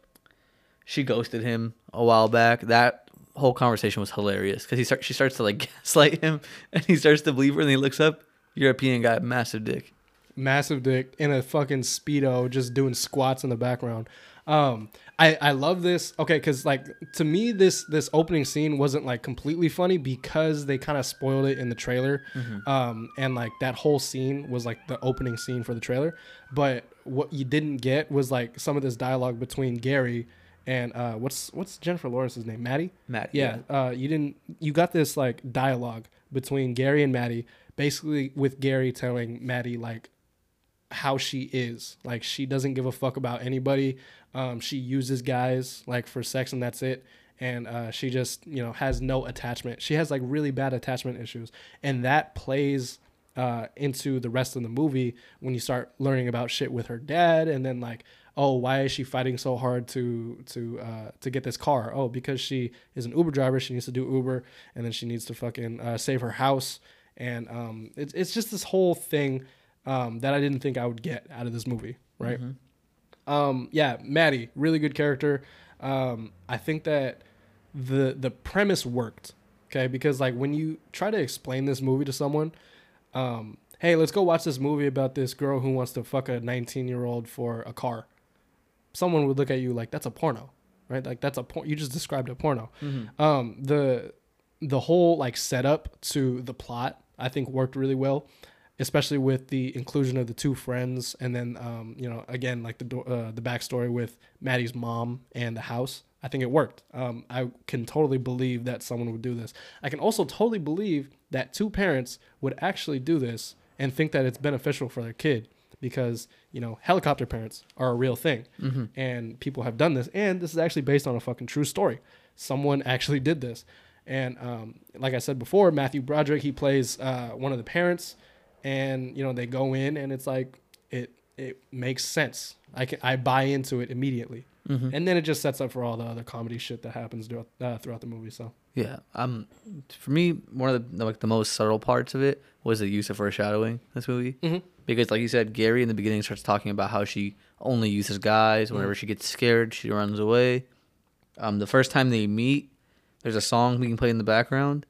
She ghosted him a while back. That whole conversation was hilarious because he start, she starts to like gaslight him, and he starts to believe her, and he looks up. European guy, massive dick. Massive dick in a fucking Speedo just doing squats in the background. Um, I, I love this. Okay, because like to me this this opening scene wasn't like completely funny because they kind of spoiled it in the trailer. Um, and like that whole scene was like the opening scene for the trailer. But what you didn't get was like some of this dialogue between Gary and uh, what's what's Jennifer Lawrence's name? Maddie? Matt. Yeah, uh, you didn't. You got this like dialogue between Gary and Maddie, basically with Gary telling Maddie like how she is. Like she doesn't give a fuck about anybody. Um, she uses guys like for sex and that's it. And uh, she just you know has no attachment. She has like really bad attachment issues, and that plays uh, into the rest of the movie when you start learning about shit with her dad, and then like. Oh, why is she fighting so hard to to uh, to get this car? Oh, because she is an Uber driver. She needs to do Uber, and then she needs to fucking uh, save her house. And um, it's it's just this whole thing um, that I didn't think I would get out of this movie, right? Mm-hmm. Um, yeah, Maddie, really good character. Um, I think that the the premise worked, okay? Because like when you try to explain this movie to someone, um, hey, let's go watch this movie about this girl who wants to fuck a nineteen year old for a car. Someone would look at you like that's a porno, right? Like that's a por- you just described a porno. Mm-hmm. Um, the the whole like setup to the plot I think worked really well, especially with the inclusion of the two friends, and then um, you know again like the do- uh, the backstory with Maddie's mom and the house. I think it worked. Um, I can totally believe that someone would do this. I can also totally believe that two parents would actually do this and think that it's beneficial for their kid. Because, you know, helicopter parents are a real thing. Mm-hmm. And people have done this. And this is actually based on a fucking true story. Someone actually did this. And um, like I said before, Matthew Broderick, he plays uh, one of the parents. And, you know, they go in and it's like, it it makes sense. I can I buy into it immediately. Mm-hmm. And then it just sets up for all the other comedy shit that happens throughout, uh, throughout the movie. So Yeah. Um. For me, one of the like the most subtle parts of it was the use of foreshadowing in this movie. Mm-hmm. Because, like you said, Gary in the beginning starts talking about how she only uses guys. Whenever mm. she gets scared, she runs away. Um, the first time they meet, there's a song being played in the background.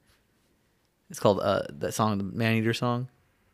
It's called uh, that song, the Maneater song.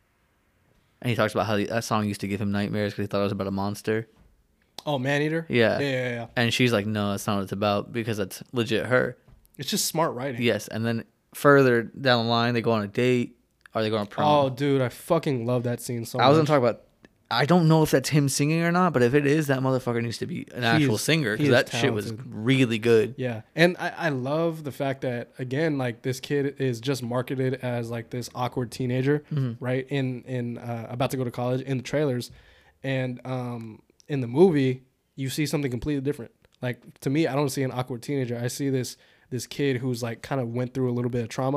And he talks about how he, that song used to give him nightmares because he thought it was about a monster. Oh, Maneater? Yeah. Yeah, yeah, yeah. And she's like, no, that's not what it's about because that's legit her. It's just smart writing. Yes. And then further down the line, they go on a date. Are they going to prom? Oh, dude, I fucking love that scene so much. I was going to talk about, I don't know if that's him singing or not, but if it is, that motherfucker needs to be an actual is- singer he because is that shit was talented. really good. Yeah. And I, I love the fact that, again, like this kid is just marketed as like this awkward teenager, Mm-hmm. right? In, in uh, about to go to college in the trailers. And um, in the movie, you see something completely different. Like to me, I don't see an awkward teenager. I see this this kid who's like kind of went through a little bit of trauma.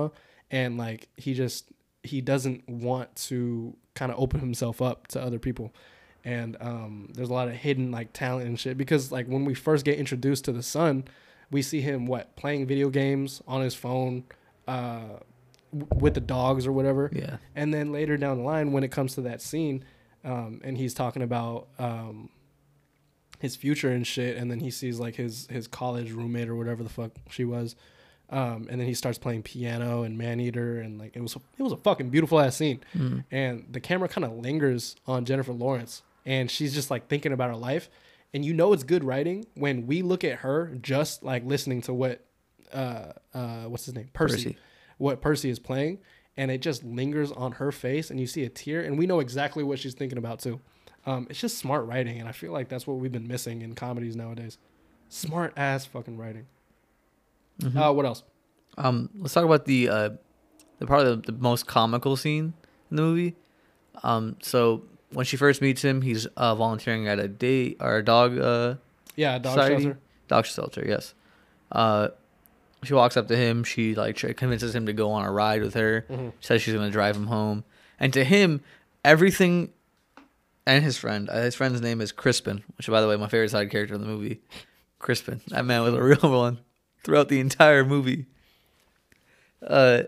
and like he just he doesn't want to kind of open himself up to other people. And um, there's a lot of hidden like talent and shit, because like when we first get introduced to the son, we see him what playing video games on his phone uh, w- with the dogs or whatever. Yeah. And then later down the line, when it comes to that scene, um, and he's talking about um, his future and shit, and then he sees like his his college roommate or whatever the fuck she was, um, and then he starts playing piano and Maneater, and like it was it was a fucking beautiful ass scene, Mm. and the camera kind of lingers on Jennifer Lawrence, and she's just like thinking about her life, and you know it's good writing when we look at her just like listening to what uh uh what's his name Percy, Percy. what Percy is playing, and it just lingers on her face, and you see a tear, and we know exactly what she's thinking about too. Um, it's just smart writing, and I feel like that's what we've been missing in comedies nowadays. Smart ass fucking writing. Mhm. Uh, what else? Um, let's talk about the uh, the probably the, the most comical scene in the movie. Um, so when she first meets him, he's uh, volunteering at a date or a dog uh Yeah, dog society. shelter. Dog shelter, yes. Uh, she walks up to him. She like tr- convinces him to go on a ride with her. Mhm. Says she's gonna drive him home. And to him, everything. And his friend, uh, his friend's name is Crispin, which by the way, my favorite side character in the movie. Crispin, that man was a real one throughout the entire movie. Uh,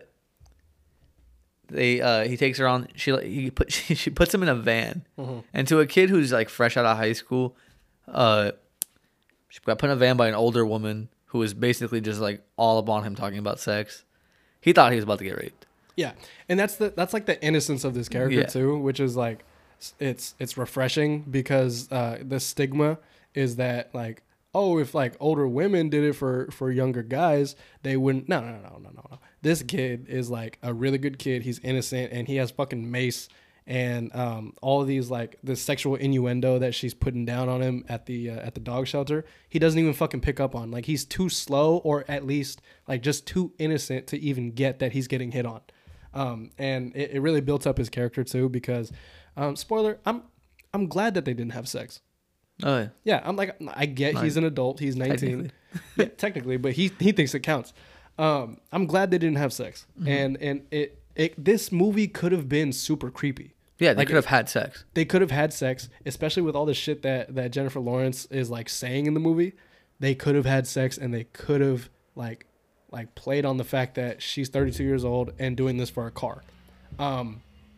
they uh, he takes her on. She like, he put she, she puts him in a van, Mhm. and to a kid who's like fresh out of high school, uh, she got put in a van by an older woman who was basically just like all up on him talking about sex. He thought he was about to get raped. Yeah, and that's the that's like the innocence of this character Yeah. too, which is like it's it's refreshing, because uh, the stigma is that like, oh, if like older women did it for for younger guys, they wouldn't. No, no, no, no, no, no. This kid is like a really good kid. He's innocent, and he has fucking mace, and um, all of these like the sexual innuendo that she's putting down on him at the uh, at the dog shelter. He doesn't even fucking pick up on. Like he's too slow, or at least like just too innocent to even get that he's getting hit on. Um, and it, it really built up his character too, because um, spoiler, I'm I'm glad that they didn't have sex. Oh yeah, Yeah, I'm like, I get he's an adult, he's nineteen, technically. yeah, technically, but he he thinks it counts. Um, I'm glad they didn't have sex, Mm-hmm. and and it it this movie could have been super creepy. yeah. They Like, could have had sex. They could have had sex, especially with all the shit that that Jennifer Lawrence is like saying in the movie. They could have had sex, and they could have like like played on the fact that she's thirty-two years old and doing this for a car. Um,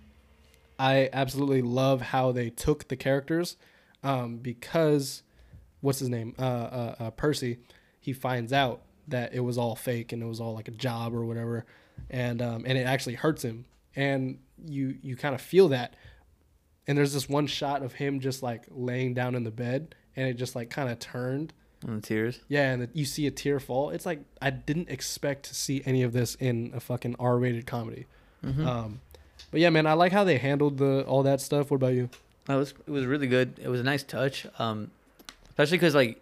I absolutely love how they took the characters, um, because what's his name, uh, uh, uh, Percy, he finds out that it was all fake and it was all like a job or whatever, and um, and it actually hurts him, and you you kind of feel that. And there's this one shot of him just like laying down in the bed, and it just like kind of turned. And the tears. Yeah, and the, you see a tear fall. It's like I didn't expect to see any of this in a fucking R-rated comedy. Mm-hmm. Um, but yeah, man, I like how they handled the all that stuff. What about you? It was it was really good. It was a nice touch, um, especially because like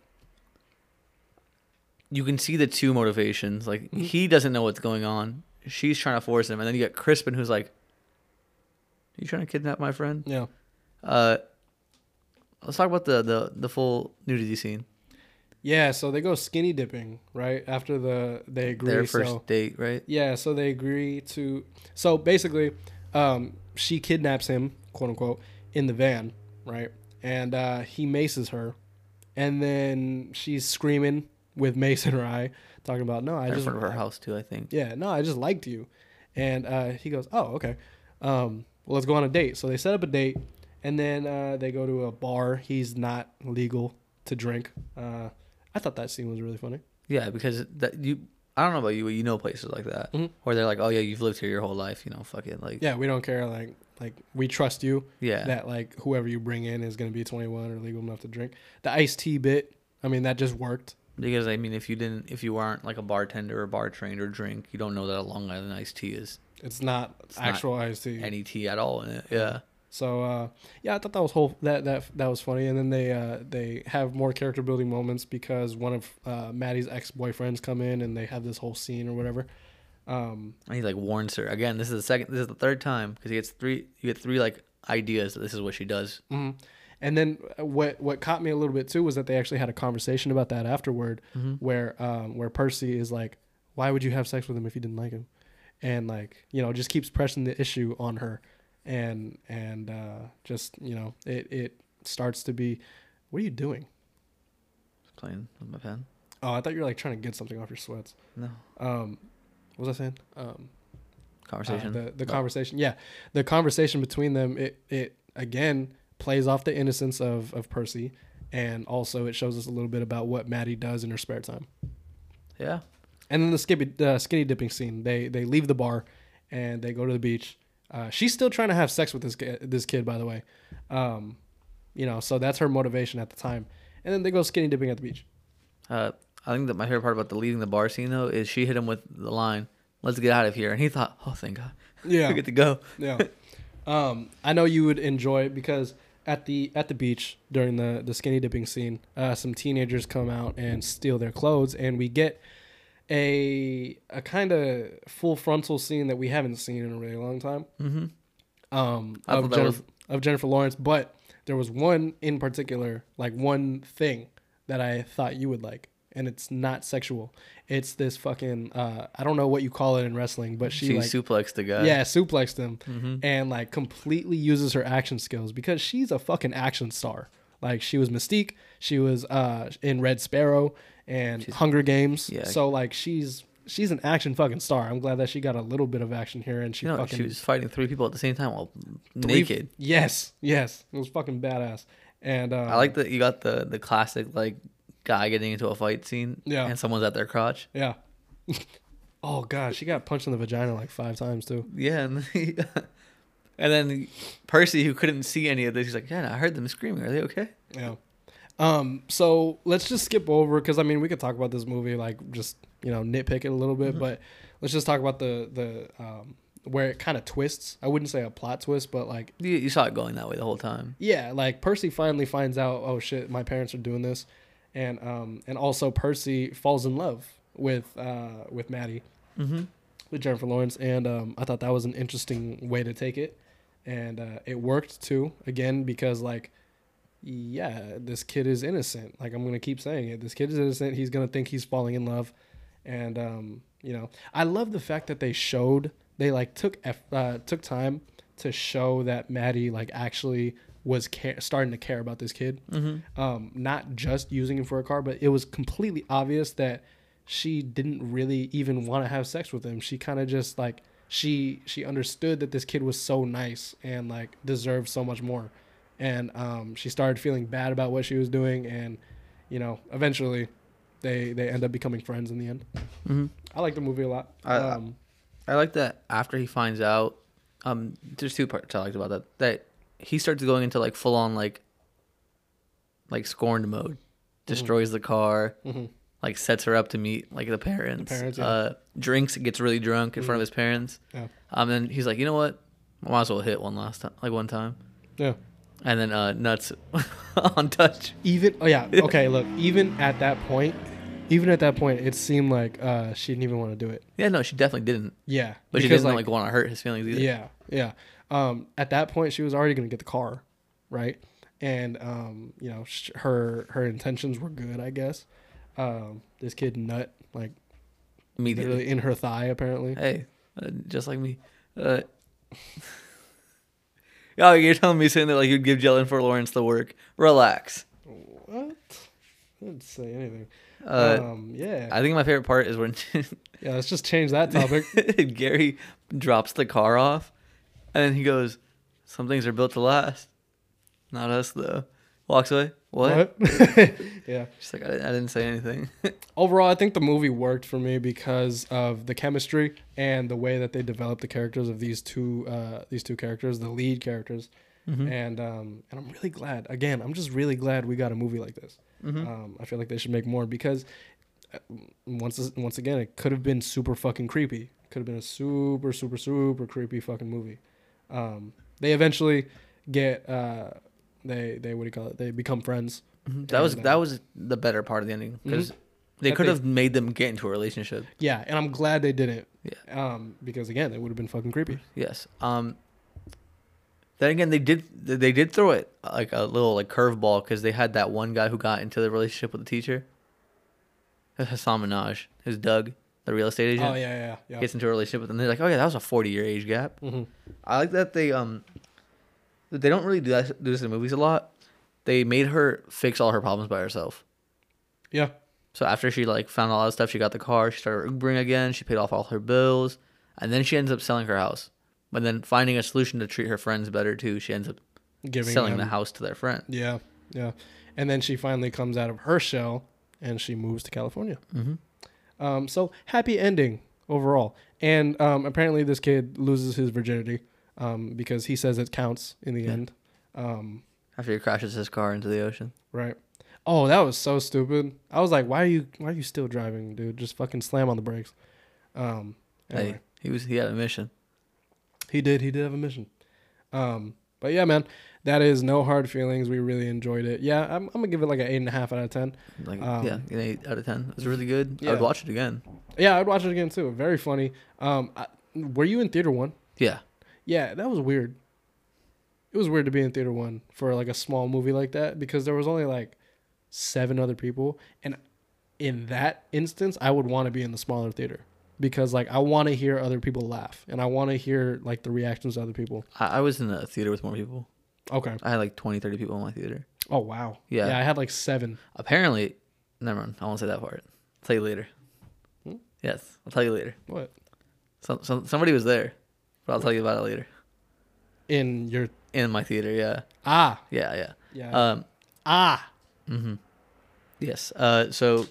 you can see the two motivations. Like Mhm. he doesn't know what's going on. She's trying to force him, and then you got Crispin who's like, "Are you trying to kidnap my friend?" Yeah. Uh, let's talk about the the the full nudity scene. Yeah, so they go skinny dipping, right? After the they agree. Their first so, date, right? yeah, so they agree to. So basically, um, she kidnaps him, quote unquote, in the van, right? And uh, he maces her, and then she's screaming with mace in her eye, talking about no, I in just front of her house too, I think. yeah, no, I just liked you. And uh, he goes, oh, okay. Um, well, let's go on a date. So they set up a date, and then uh, they go to a bar. He's not legal to drink. Uh, I thought that scene was really funny. Yeah, because that you. I don't know about you, but you know places like that Mhm. where they're like, "Oh yeah, you've lived here your whole life, you know, fuck it." Like, Yeah, we don't care. Like, like we trust you yeah, that like whoever you bring in is going to be twenty-one or legal enough to drink. The iced tea bit, I mean, that just worked. because I mean, if you didn't, if you aren't like a bartender or bar trained or drink, you don't know that a Long Island iced tea is It's not It's not actual iced tea. any tea at all in it. Yeah, So uh, yeah, I thought that was whole that that that was funny. And then they uh, they have more character building moments because one of uh, Maddie's ex boyfriends come in and they have this whole scene or whatever. Um, and he like warns her again. This is the second. This is the third time because he gets three. You get three like ideas that this is what she does. mhm. And then what what caught me a little bit too was that they actually had a conversation about that afterward, Mm-hmm. where um, where Percy is like, "Why would you have sex with him if you didn't like him?" and like you know just keeps pressing the issue on her, and and uh, just you know it it starts to be, what are you doing? Playing with my pen. Oh, I thought you were like trying to get something off your sweats. No. Um, what was I saying? Um, Conversation. Uh, the the But- conversation, yeah, the conversation between them. It it again plays off the innocence of of Percy, and also it shows us a little bit about what Maddie does in her spare time. Yeah. And then the skippy, uh, skinny dipping scene. They they leave the bar, and they go to the beach. Uh, she's still trying to have sex with this ki- this kid, by the way. Um, you know, so that's her motivation at the time. And then they go skinny dipping at the beach. Uh, I think that my favorite part about the leaving the bar scene though is she hit him with the line, "Let's get out of here," and he thought, "Oh, thank God, Yeah, we get to go." yeah. Um, I know you would enjoy it because at the at the beach during the the skinny dipping scene, uh, some teenagers come out and steal their clothes, and we get a a kind of full frontal scene that we haven't seen in a really long time. Mm-hmm. Um, I of thought that Jennifer, was- of Jennifer Lawrence, but there was one in particular, like one thing that I thought you would like, and it's not sexual. It's this fucking uh, I don't know what you call it in wrestling, but she, She like suplexed the guy. yeah suplexed him Mm-hmm. and like completely uses her action skills because she's a fucking action star. Like she was Mystique, she was uh, in Red Sparrow and She's- Hunger Games. yeah. So like she's she's an action fucking star. I'm glad that she got a little bit of action here, and she You know, fucking she was fighting three people at the same time while three- naked. Yes, yes, it was fucking badass. And um, I like that you got the the classic like guy getting into a fight scene. Yeah. And someone's at their crotch. Yeah. Oh god, she got punched in the vagina like five times too. Yeah, and then, he, and then Percy, who couldn't see any of this, he's like, "Yeah, I heard them screaming. Are they okay?" Yeah. Um. So let's just skip over because I mean we could talk about this movie like just you know nitpick it a little bit, Mhm. but let's just talk about the the um where it kind of twists. I wouldn't say a plot twist, but like You, you saw it going that way the whole time. yeah, like Percy finally finds out, oh shit, my parents are doing this, and um and also Percy falls in love with uh with Maddie, Mm-hmm. with Jennifer Lawrence, and um I thought that was an interesting way to take it, and uh, it worked too again because like yeah, this kid is innocent. Like I'm gonna keep saying it. This kid is innocent. He's gonna think he's falling in love, and um, you know, I love the fact that they showed they like took eff- uh, took time to show that Maddie like actually was care- starting to care about this kid. Mm-hmm. Um, not just using him for a car, but it was completely obvious that she didn't really even want to have sex with him. She kind of just like she she understood that this kid was so nice and like deserved so much more. And um, she started feeling bad about what she was doing, and you know, eventually, they they end up becoming friends in the end. Mm-hmm. I like the movie a lot. I- Um, I like that after he finds out. Um, there's two parts I liked about that. That he starts going into like full on like, like scorned mode, destroys the car, mhm. like sets her up to meet like the parents. The parents, yeah. Uh, drinks, gets really drunk in front Mhm. of his parents. Yeah. Um, then he's like, you know what? I might as well hit one last time, like one time. Yeah. And then uh, nuts on touch. Even oh yeah, okay. Look, even at that point, even at that point, it seemed like uh, she didn't even want to do it. Yeah, no, she definitely didn't. Yeah, But she because, didn't like, want to hurt his feelings either. Yeah, yeah. Um, at that point, she was already gonna get the car, right? And um, you know, sh- her her intentions were good, I guess. Um, this kid nut like Immediately. literally in her thigh, apparently. Hey, uh, just like me. Uh, oh, you're telling me saying that like you'd give Jennifer Lawrence the work. Relax. What? I didn't say anything. Uh, um, yeah, I think my favorite part is when yeah. Let's just change that topic. Gary drops the car off, and then he goes, "Some things are built to last. Not us, though." Walks away. What? Yeah. She's like, I didn't, I didn't say anything. Overall, I think the movie worked for me because of the chemistry and the way that they developed the characters of these two uh, these two characters, the lead characters. Mhm. And um, and I'm really glad. Again, I'm just really glad we got a movie like this. Mhm. Um, I feel like they should make more because uh, once once again, it could have been super fucking creepy. Could have been a super super super creepy fucking movie. Um, they eventually get uh, they they what do you call it? They become friends. Mhm. That was And, uh, that was the better part of the ending because Mhm. they That could they- have made them get into a relationship. Yeah, and I'm glad they didn't. Yeah. Um, because again, it would have been fucking creepy. Yes. Um. Then again, they did they did throw it like a little like curveball because they had that one guy who got into the relationship with the teacher. Hassan Minaj, his Doug. the real estate agent. Oh yeah, yeah, yeah. Gets into a relationship with them. They're like, oh yeah, that was a forty year age gap. Mm-hmm. I like that they um they don't really do that do this in movies a lot. They made her fix all her problems by herself. Yeah. So after she like found all that stuff, she got the car, she started Ubering again, she paid off all her bills, and then she ends up selling her house. But then finding a solution to treat her friends better too, she ends up Giving selling them, the house to their friend. Yeah, yeah. And then she finally comes out of her shell and she moves to California. Mm-hmm. Um, so happy ending overall. And um, apparently this kid loses his virginity um, because he says it counts in the Yeah. end. Um, After he crashes his car into the ocean. right. Oh, that was so stupid. I was like, why are you why are you still driving, dude? Just fucking slam on the brakes. Um, anyway. Hey, he was he had a mission. He did. He did have a mission. Um, but yeah, man, that is No Hard Feelings. We really enjoyed it. Yeah, I'm, I'm gonna give it like an eight and a half out of ten. Like Um, yeah, an eight out of ten. It was really good. I Yeah. would watch it again. Yeah, I'd watch it again too. Very funny. Um, I, were you in theater one? Yeah. Yeah, that was weird. It was weird to be in theater one for like a small movie like that because there was only like seven other people, and in that instance, I would want to be in the smaller theater because like I want to hear other people laugh and I want to hear like the reactions of other people. I, I was in a theater with more people. Okay. I had like twenty, thirty people in my theater. Oh wow. Yeah. Yeah, I had like seven. Apparently, never mind. I won't say that part. I'll tell you later. Hmm? Yes, I'll tell you later. What? So, so, somebody was there, but I'll tell you about it later. In your In my theater, yeah. ah Yeah, yeah. yeah Um, ah. mm-hmm. Yes. Uh, so,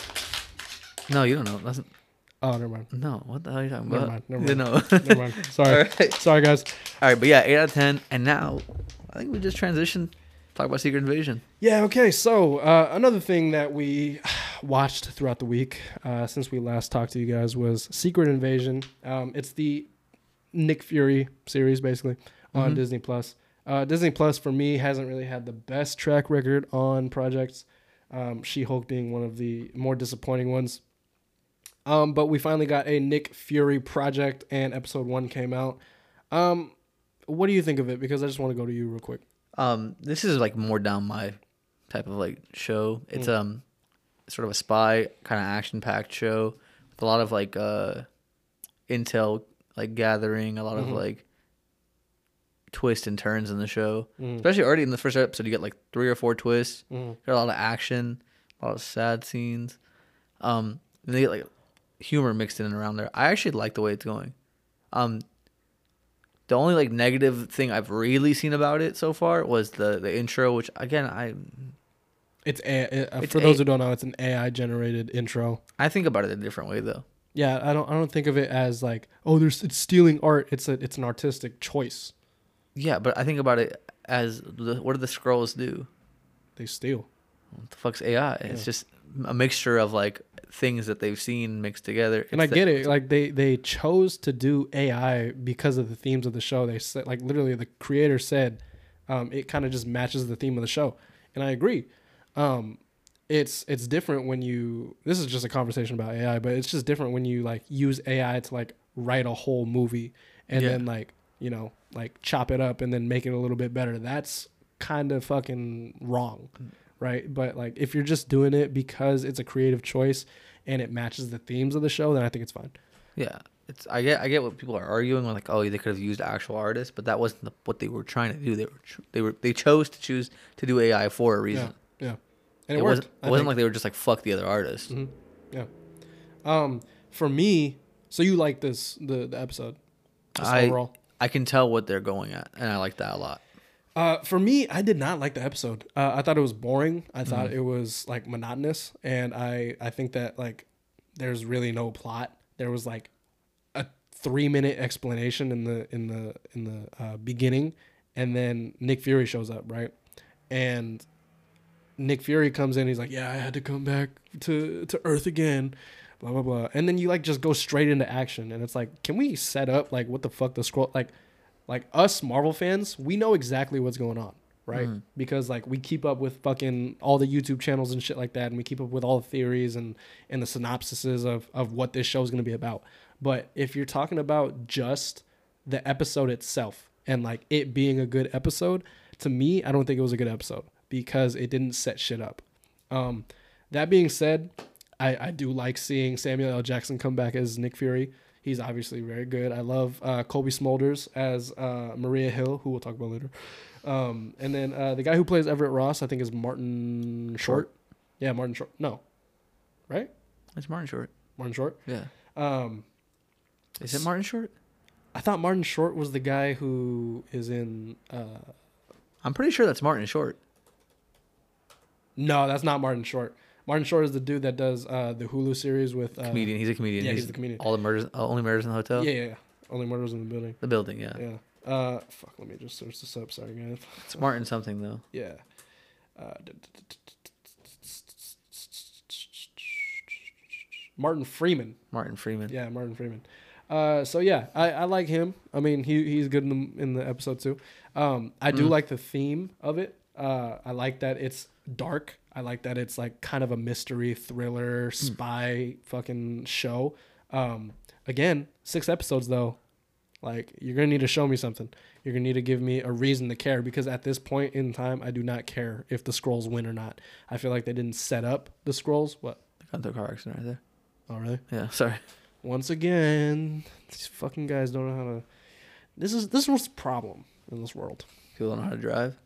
no, you don't know. That's, Oh, never mind. no, what the hell are you talking Never about? mind, never You mind. know. Never mind. Sorry. All right. Sorry, guys. All right, but yeah, eight out of ten. And now, I think we just transitioned. Talk about Secret Invasion. Yeah, okay. So, uh, another thing that we watched throughout the week uh, since we last talked to you guys was Secret Invasion. Um, it's the Nick Fury series, basically, on Mhm. Disney Plus. Uh, Disney Plus, for me, hasn't really had the best track record on projects, um, She-Hulk being one of the more disappointing ones. Um, but we finally got a Nick Fury project, and episode one came out. Um, what do you think of it? Because I just want to go to you real quick. Um, this is like more down my type of like show. It's Mm. um sort of a spy kind of action packed show with a lot of like uh intel like gathering, a lot Mhm. of like twists and turns in the show. Mm. Especially already in the first episode, you get like three or four twists. Mm. Got a lot of action, a lot of sad scenes. Um, and they get like humor mixed in and around there. I actually like the way it's going. Um, the only like negative thing I've really seen about it so far was the the intro, which again I It's a, uh, It's for those a- who don't know, it's an A I generated intro. I think about it a different way though. Yeah, I don't I don't think of it as like, oh, there's it's stealing art. It's a it's an artistic choice. Yeah, but I think about it as the, what do the scrolls do? They steal. What the fuck's A I? It's Yeah. just a mixture of like things that they've seen mixed together. And I It's the- get it. Like they they chose to do A I because of the themes of the show. They said like literally the creator said um, it kind of just matches the theme of the show, and I agree. Um, it's it's different when you. This is just a conversation about A I, but it's just different when you like use A I to like write a whole movie and Yeah. then like you know like chop it up and then make it a little bit better. That's kind of fucking wrong, right? But like if you're just doing it because it's a creative choice and it matches the themes of the show, then I think it's fine. Yeah, it's I get I get what people are arguing like, oh, they could have used actual artists, but that wasn't the, what they were trying to do. They were tr- they were they chose to choose to do A I for a reason. Yeah, yeah, and it, it worked. wasn't I it wasn't think. like they were just like fuck the other artist. Mhm. Yeah. Um, for me, so you like this the the episode just I overall? I can tell what they're going at, and I like that a lot. Uh, for me, I did not like the episode. Uh, I thought it was boring. I thought Mhm. it was like monotonous, and I I think that like there's really no plot. There was like a three minute explanation in the in the in the uh, beginning, and then Nick Fury shows up, right? And Nick Fury comes in. He's like, "Yeah, I had to come back to to Earth again." Blah blah blah. And then you like just go straight into action, and it's like, can we set up like what the fuck the scroll like? Like us Marvel fans, we know exactly what's going on, right? Mhm. Because like we keep up with fucking all the YouTube channels and shit like that, and we keep up with all the theories and and the synopsises of of what this show is going to be about. But if you're talking about just the episode itself and like it being a good episode, to me, I don't think it was a good episode because it didn't set shit up. Um, that being said, I, I do like seeing Samuel L. Jackson come back as Nick Fury. He's obviously very good. I love uh, Colby Smulders as uh, Maria Hill, who we'll talk about later. Um, and then uh, the guy who plays Everett Ross, I think, is Martin Short. Short. Yeah, Martin Short. No, right? It's Martin Short. Martin Short. Yeah. Um, Is it Martin Short? I thought Martin Short was the guy who is in. Uh, I'm pretty sure that's Martin Short. no, that's not Martin Short. Martin Short is the dude that does uh, the Hulu series with. Uh, Comedian. He's a comedian. Yeah, he's the comedian. All the murders, uh, only murders in the hotel. Yeah, yeah, yeah. Only Murders in the Building. The building. Yeah. Yeah. Uh, fuck. Let me just search this up. Sorry, guys. It's Martin something though. Yeah. Uh, Martin Freeman. Martin Freeman. Yeah, Martin Freeman. Uh, so yeah, I, I like him. I mean, he he's good in the, in the episode too. Um, I do Mm. like the theme of it. Uh, I like that it's dark. I like that it's like kind of a mystery thriller spy fucking show. Um, again, six episodes though. Like, you're gonna need to show me something. You're gonna need to give me a reason to care, because at this point in time, I do not care if the Skrulls win or not. I feel like they didn't set up the Skrulls. What? Got into a car accident right there. Oh really? Yeah. Sorry. Once again, these fucking guys don't know how to. This is this is what's the problem in this world. People don't know how to drive.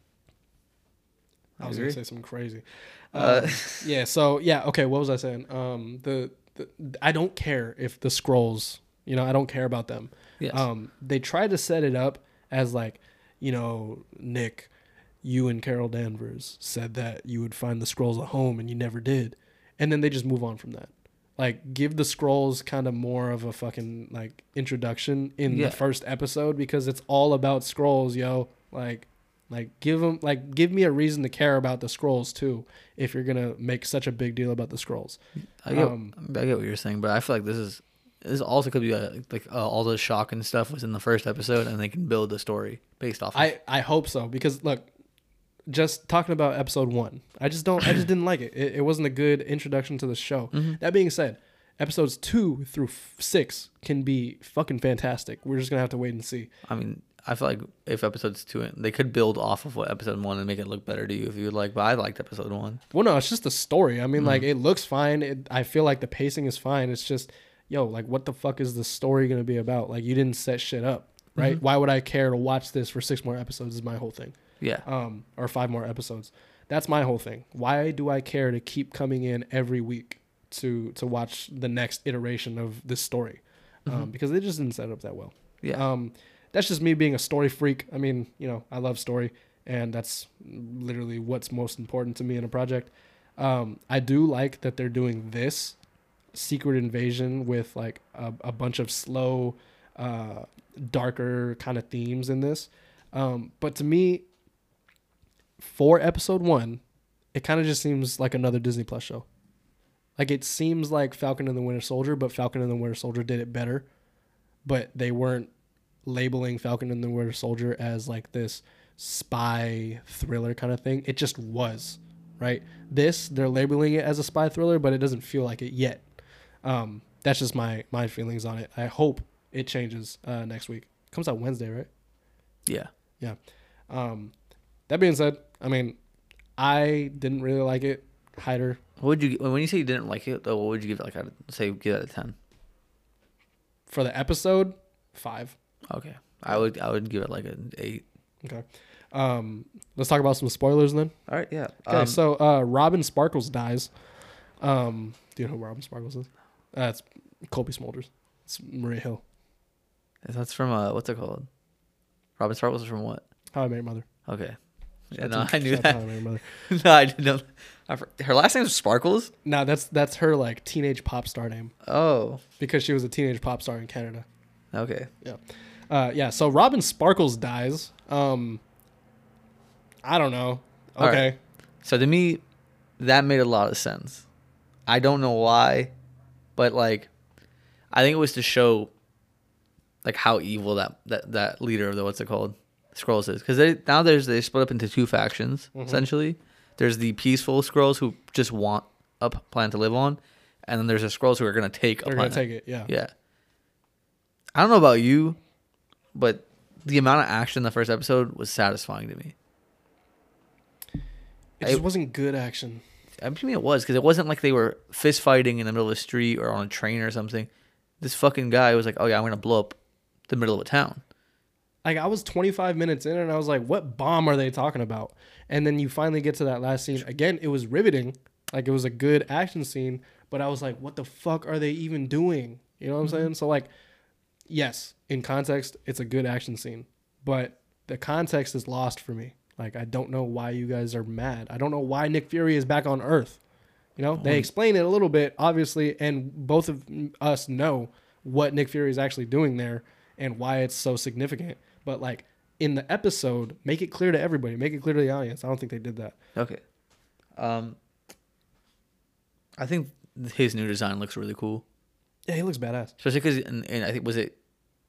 I was agree. gonna say something crazy. Uh, Uh, yeah. So yeah. Okay. What was I saying? Um. The, the I don't care if the Skrulls. You know, I don't care about them. Yes. Um. They tried to set it up as like, you know, Nick, you and Carol Danvers said that you would find the Skrulls a home, and you never did, and then they just move on from that. Like, give the Skrulls kind of more of a fucking like introduction in Yeah. the first episode, because it's all about Skrulls, yo. Like, like give them like give me a reason to care about the Skrulls too. If you're gonna make such a big deal about the Skrulls, I get, um, I get what you're saying, but I feel like this is this also could be a, like uh, all the shock and stuff was in the first episode, and they can build a story based off. of I I hope so, because look, just talking about episode one, I just don't I just didn't like it. it. It wasn't a good introduction to the show. Mm-hmm. That being said, episodes two through f- six can be fucking fantastic. We're just gonna have to wait and see. I mean, I feel like if episodes two, they could build off of what episode one and make it look better to you if you would like. But I liked episode one. Well, no, it's just the story. I mean, Mm-hmm. like, it looks fine. It, I feel like the pacing is fine. It's just, yo, like, what the fuck is the story going to be about? Like, you didn't set shit up, right? Mhm. Why would I care to watch this for six more episodes is my whole thing. Yeah. Um, or five more episodes. That's my whole thing. Why do I care to keep coming in every week to to watch the next iteration of this story? Um, Mhm. because they just didn't set it up that well. Yeah. Um, that's just me being a story freak. I mean, you know, I love story, and that's literally what's most important to me in a project. Um, I do like that they're doing this secret invasion with like a, a bunch of slow, uh, darker kind of themes in this. Um, but to me, for episode one, it kind of just seems like another Disney Plus show. Like, it seems like Falcon and the Winter Soldier, but Falcon and the Winter Soldier did it better. But they weren't labeling Falcon and the Winter Soldier as like this spy thriller kind of thing. It just was, right? This, they're labeling it as a spy thriller, but it doesn't feel like it yet. Um, that's just my my feelings on it. I hope it changes uh, next week. It comes out Wednesday, right? Yeah. Yeah. Um, that being said, I mean, I didn't really like it. Hider. What would you when you say you didn't like it though? What would you give it? Like, I'd say give it a ten. For the episode, five. Okay. I would I would give it like an eight. Okay. Um, let's talk about some spoilers then. All right. Yeah. Okay, Um, so uh, Robin Sparkles dies. Um, do you know who Robin Sparkles is? Uh, it's Colby Smulders. It's Maria Hill. that's from uh, what's it called? Robin Sparkles is from what? How I Met Your Mother. Okay. Yeah, Shout no, out to- I knew shout out to that. How I Met Your Mother. No, I didn't know. I for- Her last name is Sparkles. No, that's that's her like teenage pop star name, Oh. because she was a teenage pop star in Canada. Okay. Uh, yeah. So Robin Sparkles dies. Um, I don't know. All Okay. right. So to me, that made a lot of sense. I don't know why, but like, I think it was to show like how evil that that, that leader of the what's it called Skrulls is, because they now there's they split up into two factions Mhm. essentially. There's the peaceful Skrulls who just want a p- planet to live on, and then there's the Skrulls who are gonna take They're a gonna planet. take it. Yeah. Yeah. I don't know about you, but the amount of action in the first episode was satisfying to me. It just I- wasn't good action. I mean, it was because it wasn't like they were fist fighting in the middle of a street or on a train or something. This fucking guy was like, "Oh yeah, I'm gonna blow up the middle of a town." Like I was twenty-five minutes in and I was like, what bomb are they talking about? And then you finally get to that last scene. Again, it was riveting. Like it was a good action scene, but I was like, what the fuck are they even doing? You know what I'm mm-hmm. saying? So like, yes, in context, it's a good action scene, but the context is lost for me. Like, I don't know why you guys are mad. I don't know why Nick Fury is back on Earth. You know, they explain it a little bit, obviously, and both of us know what Nick Fury is actually doing there and why it's so significant. But, like, in the episode, make it clear to everybody. Make it clear to the audience. I don't think they did that. Okay. Um, I think his new design looks really cool. Yeah, he looks badass. Especially because, and, and I think, was it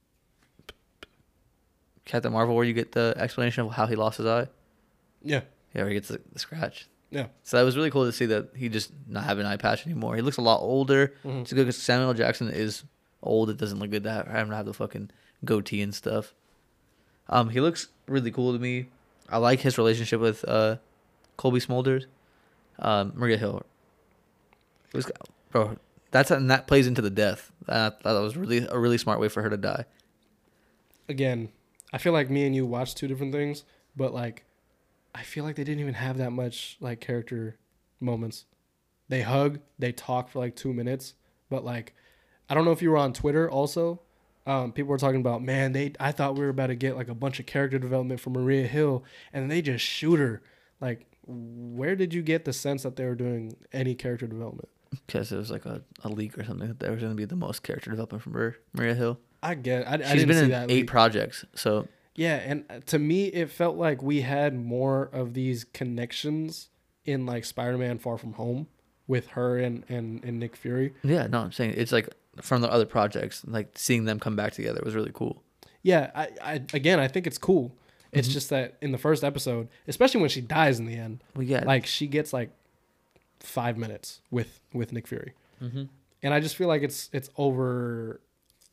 Captain Marvel where you get the explanation of how he lost his eye? Yeah. Yeah, where he gets the, the scratch. Yeah. So that was really cool to see that he just not have an eye patch anymore. He looks a lot older. Mm-hmm. It's good because Samuel L. Jackson is old. It doesn't look good to have, have him have the fucking goatee and stuff. Um, he looks really cool to me. I like his relationship with uh, Colby Smulders, um, Maria Hill. It was, bro, that's and that plays into the death. I thought that was really a really smart way for her to die. Again, I feel like me and you watched two different things, but like, I feel like they didn't even have that much like character moments. They hug, they talk for like two minutes, but like, I don't know if you were on Twitter also. Um, people were talking about, man, they. I thought we were about to get like a bunch of character development from Maria Hill, and they just shoot her. Like, where did you get the sense that they were doing any character development? Because it was like a, a leak or something that there was going to be the most character development from her, Maria Hill. I get. I, I She's didn't been see in that eight leak. projects, so. Yeah, and to me, it felt like we had more of these connections in like Spider-Man: Far From Home with her and, and, and Nick Fury. Yeah, no, I'm saying it's like from the other projects, like seeing them come back together was really cool. Yeah, I, I again, I think it's cool. It's mm-hmm. just that in the first episode, especially when she dies in the end, well, yeah. like she gets like five minutes with, with Nick Fury, mm-hmm. and I just feel like it's it's over.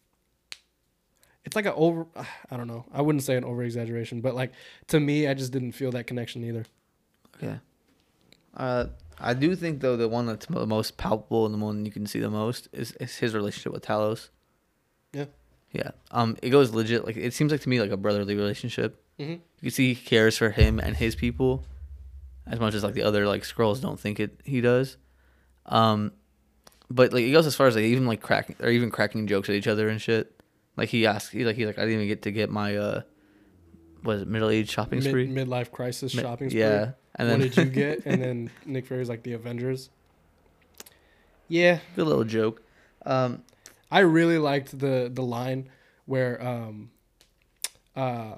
It's like an over, I don't know. I wouldn't say an over exaggeration, but like to me, I just didn't feel that connection either. Okay. Uh, I do think though the one that's the most palpable and the one you can see the most is, is his relationship with Talos. Yeah. Yeah. Um, it goes legit. Like it seems like to me like a brotherly relationship. Mm-hmm. You can see he cares for him and his people, as much as like the other like Skrulls don't think it. He does. Um, but like it goes as far as like even like cracking or even cracking jokes at each other and shit. Like he asked, he like he's like I didn't even get to get my uh, what is it, middle age shopping Mid, spree, midlife crisis Mid, shopping spree. Yeah, and then what did you get? And then Nick Fury's like the Avengers. Yeah, good little joke. Um, I really liked the the line where um, uh,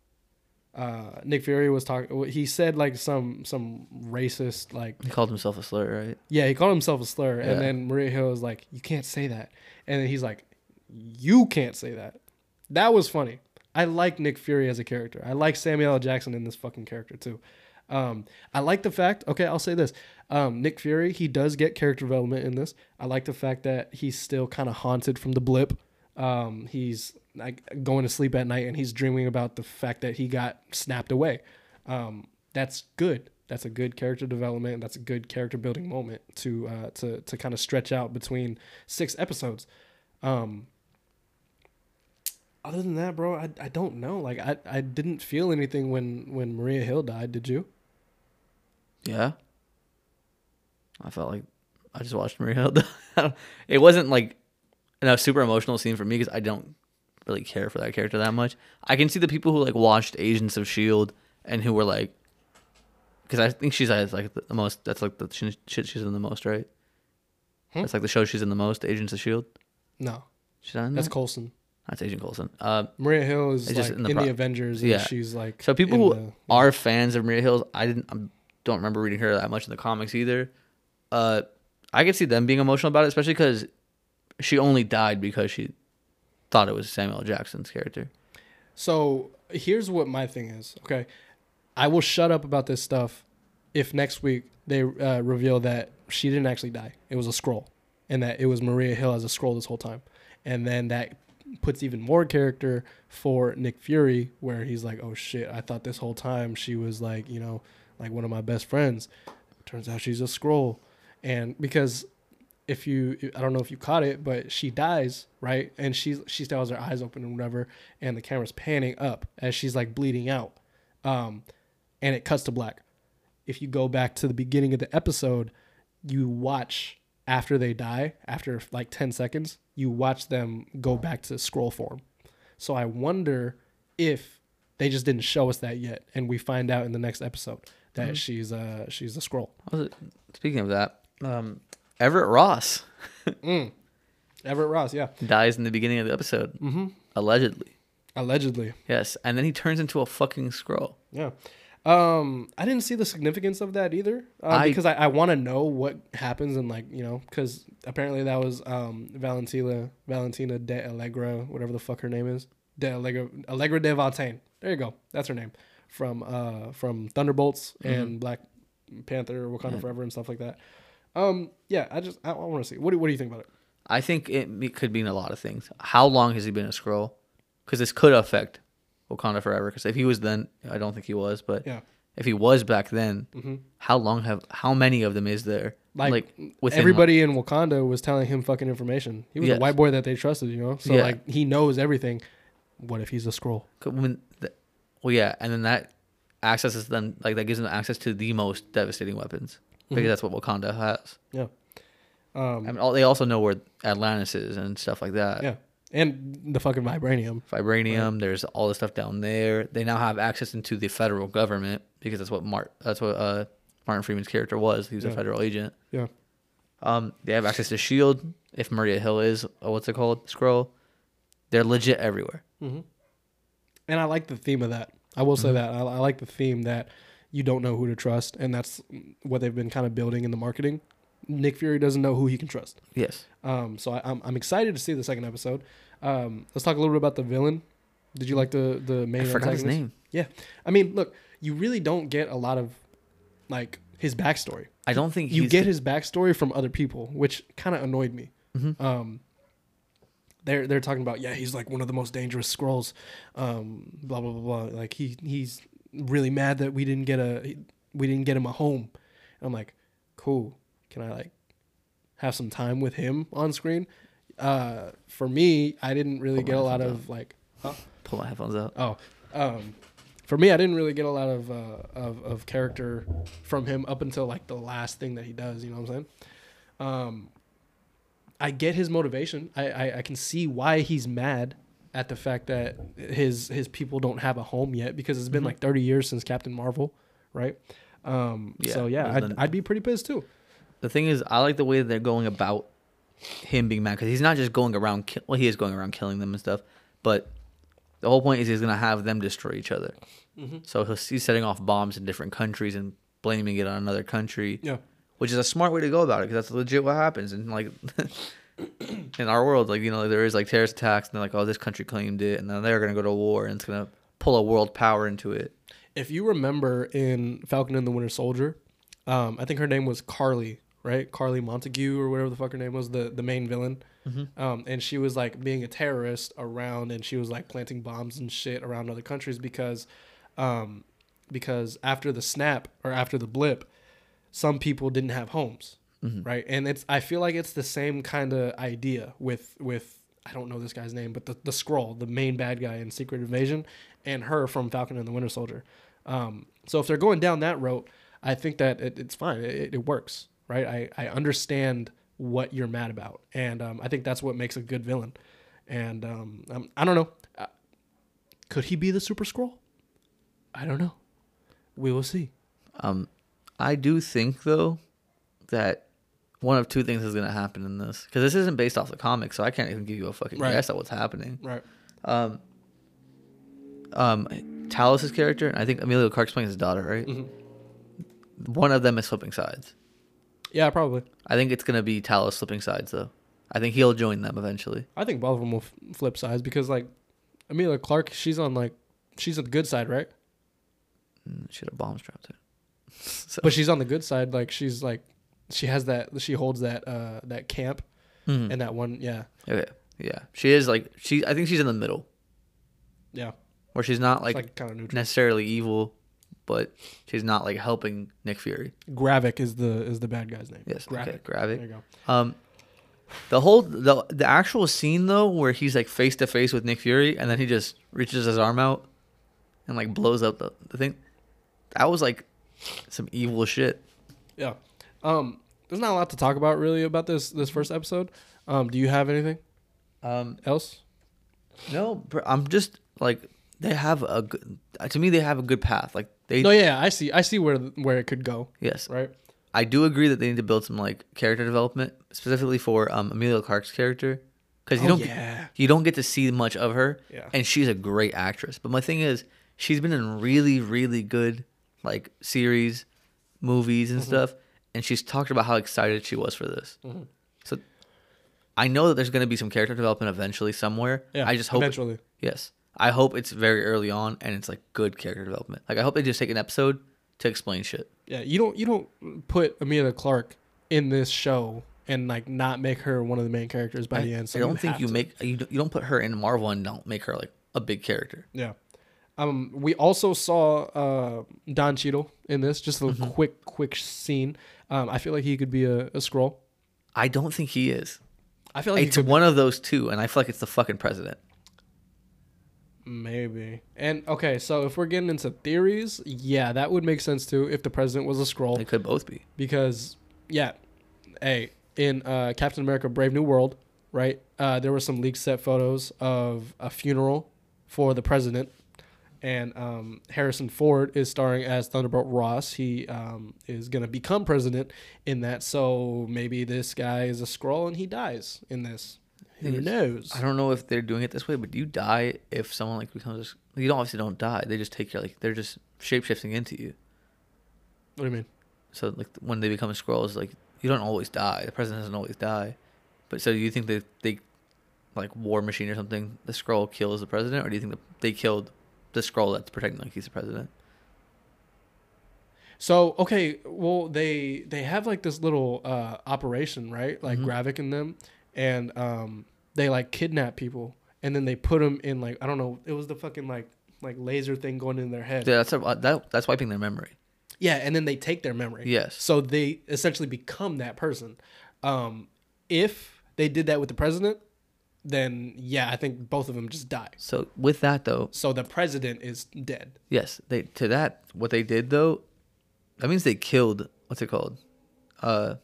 uh, Nick Fury was talking. He said like some some racist like. He called himself a slur, right? Yeah, he called himself a slur, yeah. and then Maria Hill was like, "You can't say that," and then he's like. You can't say that. That was funny. I like Nick Fury as a character. I like Samuel L. Jackson in this fucking character too. Um, I like the fact, okay, I'll say this. Um, Nick Fury, he does get character development in this. I like the fact that he's still kind of haunted from the blip. Um, he's like going to sleep at night and he's dreaming about the fact that he got snapped away. Um, that's good. That's a good character development. That's a good character building moment to uh, to to kind of stretch out between six episodes. Um, Other than that, bro, I I don't know. Like I, I didn't feel anything when, when Maria Hill died. Did you? Yeah. I felt like I just watched Maria Hill die. It wasn't like a super emotional scene for me because I don't really care for that character that much. I can see the people who like watched Agents of S H I E L D and who were like, because I think she's like the most. That's like the shit she's in the most, right? Hmm? That's like the show she's in the most. Agents of S H I E L D. No, she's not in That's that? Coulson. That's Agent Coulson. Uh, Maria Hill is like just in, the, in pro- the Avengers. And yeah, she's like so people who the, are fans of Maria Hill, I didn't, I don't remember reading her that much in the comics either. Uh, I could see them being emotional about it, especially because she only died because she thought it was Samuel L. Jackson's character. So here's what my thing is. Okay, I will shut up about this stuff if next week they uh, reveal that she didn't actually die. It was a Skrull, and that it was Maria Hill as a Skrull this whole time, and then that puts even more character for Nick Fury, where he's like, oh shit, I thought this whole time she was like, you know, like one of my best friends. turns out she's a scroll. And because if you, I don't know if you caught it, but she dies, right? And she's, she still has her eyes open and whatever. And the camera's panning up as she's like bleeding out. Um, and it cuts to black. If you go back to the beginning of the episode, you watch after they die, after like ten seconds, you watch them go back to scroll form. So I wonder if they just didn't show us that yet. And we find out in the next episode that mm-hmm. she's uh she's a scroll. Speaking of that, um, Everett Ross. mm. Everett Ross, yeah. Dies in the beginning of the episode. Mm-hmm. Allegedly. Allegedly. Yes. And then he turns into a fucking scroll. Yeah. Um, I didn't see the significance of that either, uh, I, because I, I want to know what happens and like, you know, because apparently that was um Valentina Valentina de Allegra, whatever the fuck her name is, de Allegra Allegra de Valtaine. There you go, that's her name from uh from Thunderbolts mm-hmm. and Black Panther, Wakanda yeah. Forever, and stuff like that. Um, yeah, I just I, I want to see what do what do you think about it? I think it, it could mean a lot of things. How long has he been a scroll? Because this could affect Wakanda Forever, because if he was then, I don't think he was, but yeah. if he was back then, mm-hmm. how long have, how many of them is there? Like, like within, everybody in Wakanda was telling him fucking information. He was yes. a white boy that they trusted, you know? So, yeah. like, he knows everything. What if he's a scroll? When the, well, yeah, and then that accesses them, like, that gives them access to the most devastating weapons, because mm-hmm. that's what Wakanda has. Yeah. Um, I mean, all, they also know where Atlantis is and stuff like that. Yeah. And the fucking vibranium. Vibranium. Right. There's all the stuff down there. They now have access into the federal government, because that's what Mart. That's what uh, Martin Freeman's character was. He was yeah. a federal agent. Yeah. Um. They have access to Shield. If Maria Hill is uh, what's it called, Skrull, they're legit everywhere. Mm-hmm. And I like the theme of that. I will say mm-hmm. that I, I like the theme that you don't know who to trust, and that's what they've been kind of building in the marketing. Nick Fury doesn't know who he can trust. Yes. Um. So I, I'm I'm excited to see the second episode. Um. Let's talk a little bit about the villain. Did you like the the main? I forgot antagonist? his name. Yeah. I mean, look, you really don't get a lot of like his backstory. I don't think you he's get the... his backstory from other people, which kind of annoyed me. Mm-hmm. Um. They're they're talking about yeah he's like one of the most dangerous Skrulls, um blah blah blah blah like he he's really mad that we didn't get a we didn't get him a home. And I'm like, cool. Can I like have some time with him on screen? Uh, for me, I didn't really Pull get a lot of out. like. Huh? Pull my headphones out. Oh, um, for me, I didn't really get a lot of uh, of of character from him up until like the last thing that he does. You know what I'm saying? Um, I get his motivation. I, I I can see why he's mad at the fact that his his people don't have a home yet, because it's been mm-hmm. like thirty years since Captain Marvel, right? Um, yeah, so yeah, I'd, I'd be pretty pissed too. The thing is, I like the way that they're going about him being mad, because he's not just going around. Ki- well, he is going around killing them and stuff, but the whole point is he's gonna have them destroy each other. Mm-hmm. So he's setting off bombs in different countries and blaming it on another country. Yeah, which is a smart way to go about it, because that's legit what happens. And like in our world, like you know, there is like terrorist attacks, and they're like, oh, this country claimed it, and then they're gonna go to war, and it's gonna pull a world power into it. If you remember in Falcon and the Winter Soldier, um, I think her name was Carly. Right, Carly Montague or whatever the fuck her name was, the, the main villain. Mm-hmm. Um, and she was like being a terrorist around, and she was like planting bombs and shit around other countries because, um, because after the snap or after the blip, some people didn't have homes, mm-hmm. right? And it's I feel like it's the same kind of idea with with I don't know this guy's name, but the the Skrull, the main bad guy in Secret Invasion, and her from Falcon and the Winter Soldier. Um, so if they're going down that route, I think that it, it's fine. It, it works. Right, I, I understand what you're mad about, and um, I think that's what makes a good villain. And um, um, I don't know, uh, could he be the Super Skrull? I don't know. We will see. Um, I do think though that one of two things is going to happen in this, because this isn't based off the comics, so I can't even give you a fucking right. guess at what's happening. Right. Um. Um, Talos' character, and I think Emilia Clarke's playing his daughter, right? Mm-hmm. One of them is flipping sides. Yeah, probably. I think it's going to be Talos flipping sides, though. I think he'll join them eventually. I think both of them will f- flip sides, because, like, Emilia Clarke, she's on, like, she's on the good side, right? Mm, she had a bomb strapped to her. So. But she's on the good side. Like, she's, like, she has that, she holds that, uh, that camp mm-hmm. and that one, yeah. Okay, yeah. She is, like, she. I think she's in the middle. Yeah. Where she's not, like, like kind of necessarily evil, but she's not like helping Nick Fury. Gravik is the is the bad guy's name. Yes, Gravik. okay, Gravik. There you go. Um, the whole the the actual scene though, where he's like face to face with Nick Fury, and then he just reaches his arm out and like blows up the, the thing. That was like some evil shit. Yeah. Um, there's not a lot to talk about really about this this first episode. Um, do you have anything Um, else? no, bro, I'm just like they have a good. To me, they have a good path. Like they. No, yeah, I see. I see where where it could go. Yes, Right. I do agree that they need to build some like character development, specifically for um, Emilia Clarke's character, because you Oh, don't yeah. you don't get to see much of her, Yeah. and she's a great actress. But my thing is, she's been in really really good like series, movies and Mm-hmm. stuff, and she's talked about how excited she was for this. Mm-hmm. So I know that there's going to be some character development eventually somewhere. Yeah. I just hope eventually. yes, I hope it's very early on and it's like good character development. Like I hope they just take an episode to explain shit. Yeah, you don't you don't put Emilia Clarke in this show and like not make her one of the main characters by I, the end. So I don't you think have you to. make you don't, you don't put her in Marvel and don't make her like a big character. Yeah. Um, we also saw uh, Don Cheadle in this. Just a Mm-hmm. quick, quick scene. Um, I feel like he could be a, a Skrull. I don't think he is. I feel like It's he could one of those two, and I feel like it's the fucking president. maybe. And okay, so if we're getting into theories, yeah, that would make sense too if the president was a Skrull. They could both be. Because yeah, hey, in uh, Captain America: Brave New World, right? Uh, there were some leaked set photos of a funeral for the president, and um, Harrison Ford is starring as Thunderbolt Ross. He um, is gonna become president in that, so maybe this guy is a Skrull and he dies in this. Who Thing is, knows? I don't know if they're doing it this way, but do you die if someone like becomes? A, you don't obviously don't die. They just take your like they're just shape shifting into you. What do you mean? So like when they become Skrulls, like you don't always die. The president doesn't always die. But so you think that they, like War Machine or something, the Skrull kills the president, or do you think that they killed the Skrull that's protecting like he's the president? So okay, well they they have like this little uh, operation, right? Like Mhm. Gravik and them, and um, they like kidnap people, and then they put them in like I don't know. It was the fucking like like laser thing going in their head. Yeah, that's a, that that's wiping their memory. Yeah, and then they take their memory. Yes. So they essentially become that person. Um, if they did that with the president, then yeah, I think both of them just die. So with that though, So the president is dead. yes, they to that what they did though, that means they killed what's it called, uh,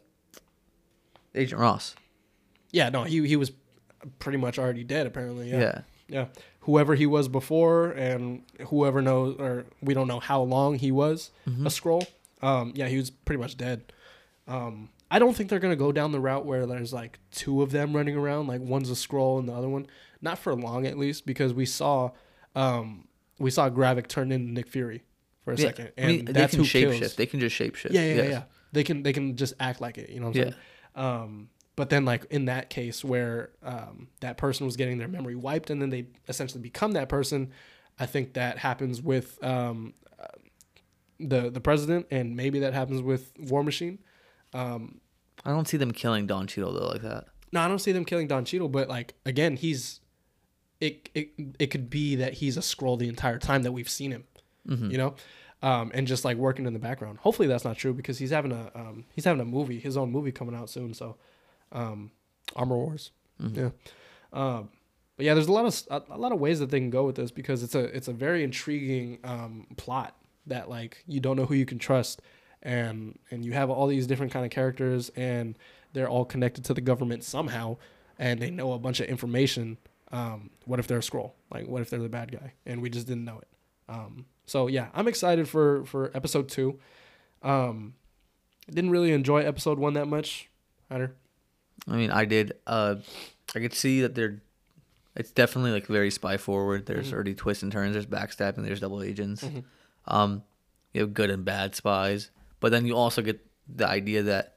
Agent Ross. Yeah, no, he he was pretty much already dead apparently. Yeah. Yeah. Yeah. Whoever he was before and whoever knows, or we don't know how long he was Mhm. a Skrull. Um, yeah, he was pretty much dead. Um, I don't think they're going to go down the route where there's like two of them running around, like one's a Skrull and the other one. Not for long at least, because we saw um, we saw Gravik turn into Nick Fury for a Yeah. second. I And mean, they that's can who shape kills. shift. They can just shape shift. Yeah, yeah, yeah, Yes. yeah. They can they can just act like it, you know what I'm Yeah. saying? Um, but then like in that case where um, that person was getting their memory wiped and then they essentially become that person, I think that happens with um, uh, the the president, and maybe that happens with War Machine. Um, I don't see them killing Don Cheadle though like that. no, I don't see them killing Don Cheadle, but like again, he's it it it could be that he's a Skrull the entire time that we've seen him, Mhm. you know, um, and just like working in the background. Hopefully that's not true because he's having a um, he's having a movie, his own movie coming out soon. So, um, Armor Wars, Mhm. yeah. Um, but yeah, there's a lot of a, a lot of ways that they can go with this because it's a it's a very intriguing um, plot that like you don't know who you can trust, and and you have all these different kind of characters and they're all connected to the government somehow, and they know a bunch of information. Um, what if they're a Skrull? Like, what if they're the bad guy and we just didn't know it? Um, so yeah, I'm excited for for episode two. Um, didn't really enjoy episode one that much. Hunter. I mean, I did. Uh, I could see that they're. It's definitely like very spy forward. There's Mhm. already twists and turns. There's backstabbing. There's double agents. Mhm. Um, you have good and bad spies, but then you also get the idea that,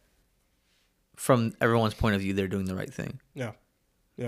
from everyone's point of view, they're doing the right thing. Yeah, yeah.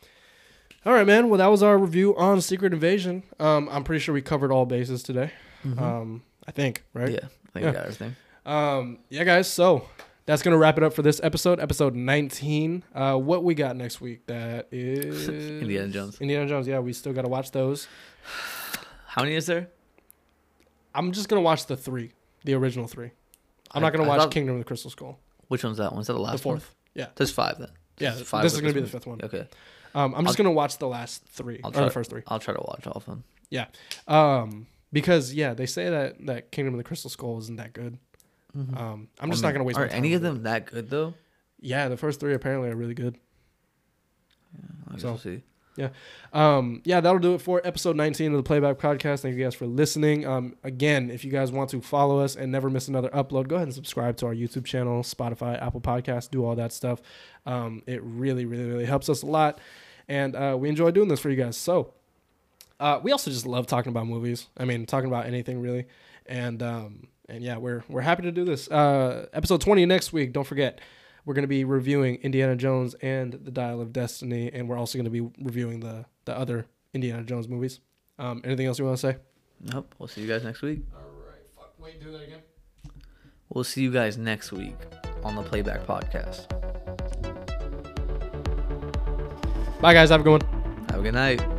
All right, man. Well, that was our review on Secret Invasion. Um, I'm pretty sure we covered all bases today. Um, I think, right? Yeah, I think Yeah. I got everything. Um, yeah, guys. So that's gonna wrap it up for this episode, episode nineteen. Uh, what we got next week? That is Indiana Jones. Indiana Jones. Yeah, we still gotta watch those. How many is there? I'm just gonna watch the three, the original three. I'm I- not gonna I watch thought- Kingdom of the Crystal Skull. Which one's that one? Is that the last The fourth. one? Yeah. There's five then. Yeah. There's five This is with gonna be one. the fifth one. Okay. Um, I'm just I'll- gonna watch the last three I'll or try, the first three. I'll try to watch all of them. Yeah. Um, because yeah, they say that that Kingdom of the Crystal Skull isn't that good. Mm-hmm. Um, I'm just not gonna waste. Are my time any of with it. them that good though? Yeah, the first three apparently are really good. I guess So- we'll see. Um, yeah, that'll do it for episode nineteen of the Playback Podcast. Thank you guys for listening. Um, again, if you guys want to follow us and never miss another upload, go ahead and subscribe to our YouTube channel, Spotify, Apple Podcasts, do all that stuff. Um, it really, really, really helps us a lot. And uh, we enjoy doing this for you guys. So uh, we also just love talking about movies. I mean, talking about anything really. And um, and yeah, we're we're happy to do this. Uh, episode twenty next week. Don't forget. We're going to be reviewing Indiana Jones and the Dial of Destiny, and we're also going to be reviewing the, the other Indiana Jones movies. Um, anything else you want to say? Nope. We'll see you guys next week. All right. Fuck. Wait, do that again. We'll see you guys next week on the Playback Podcast. Bye, guys. Have a good one. Have a good night.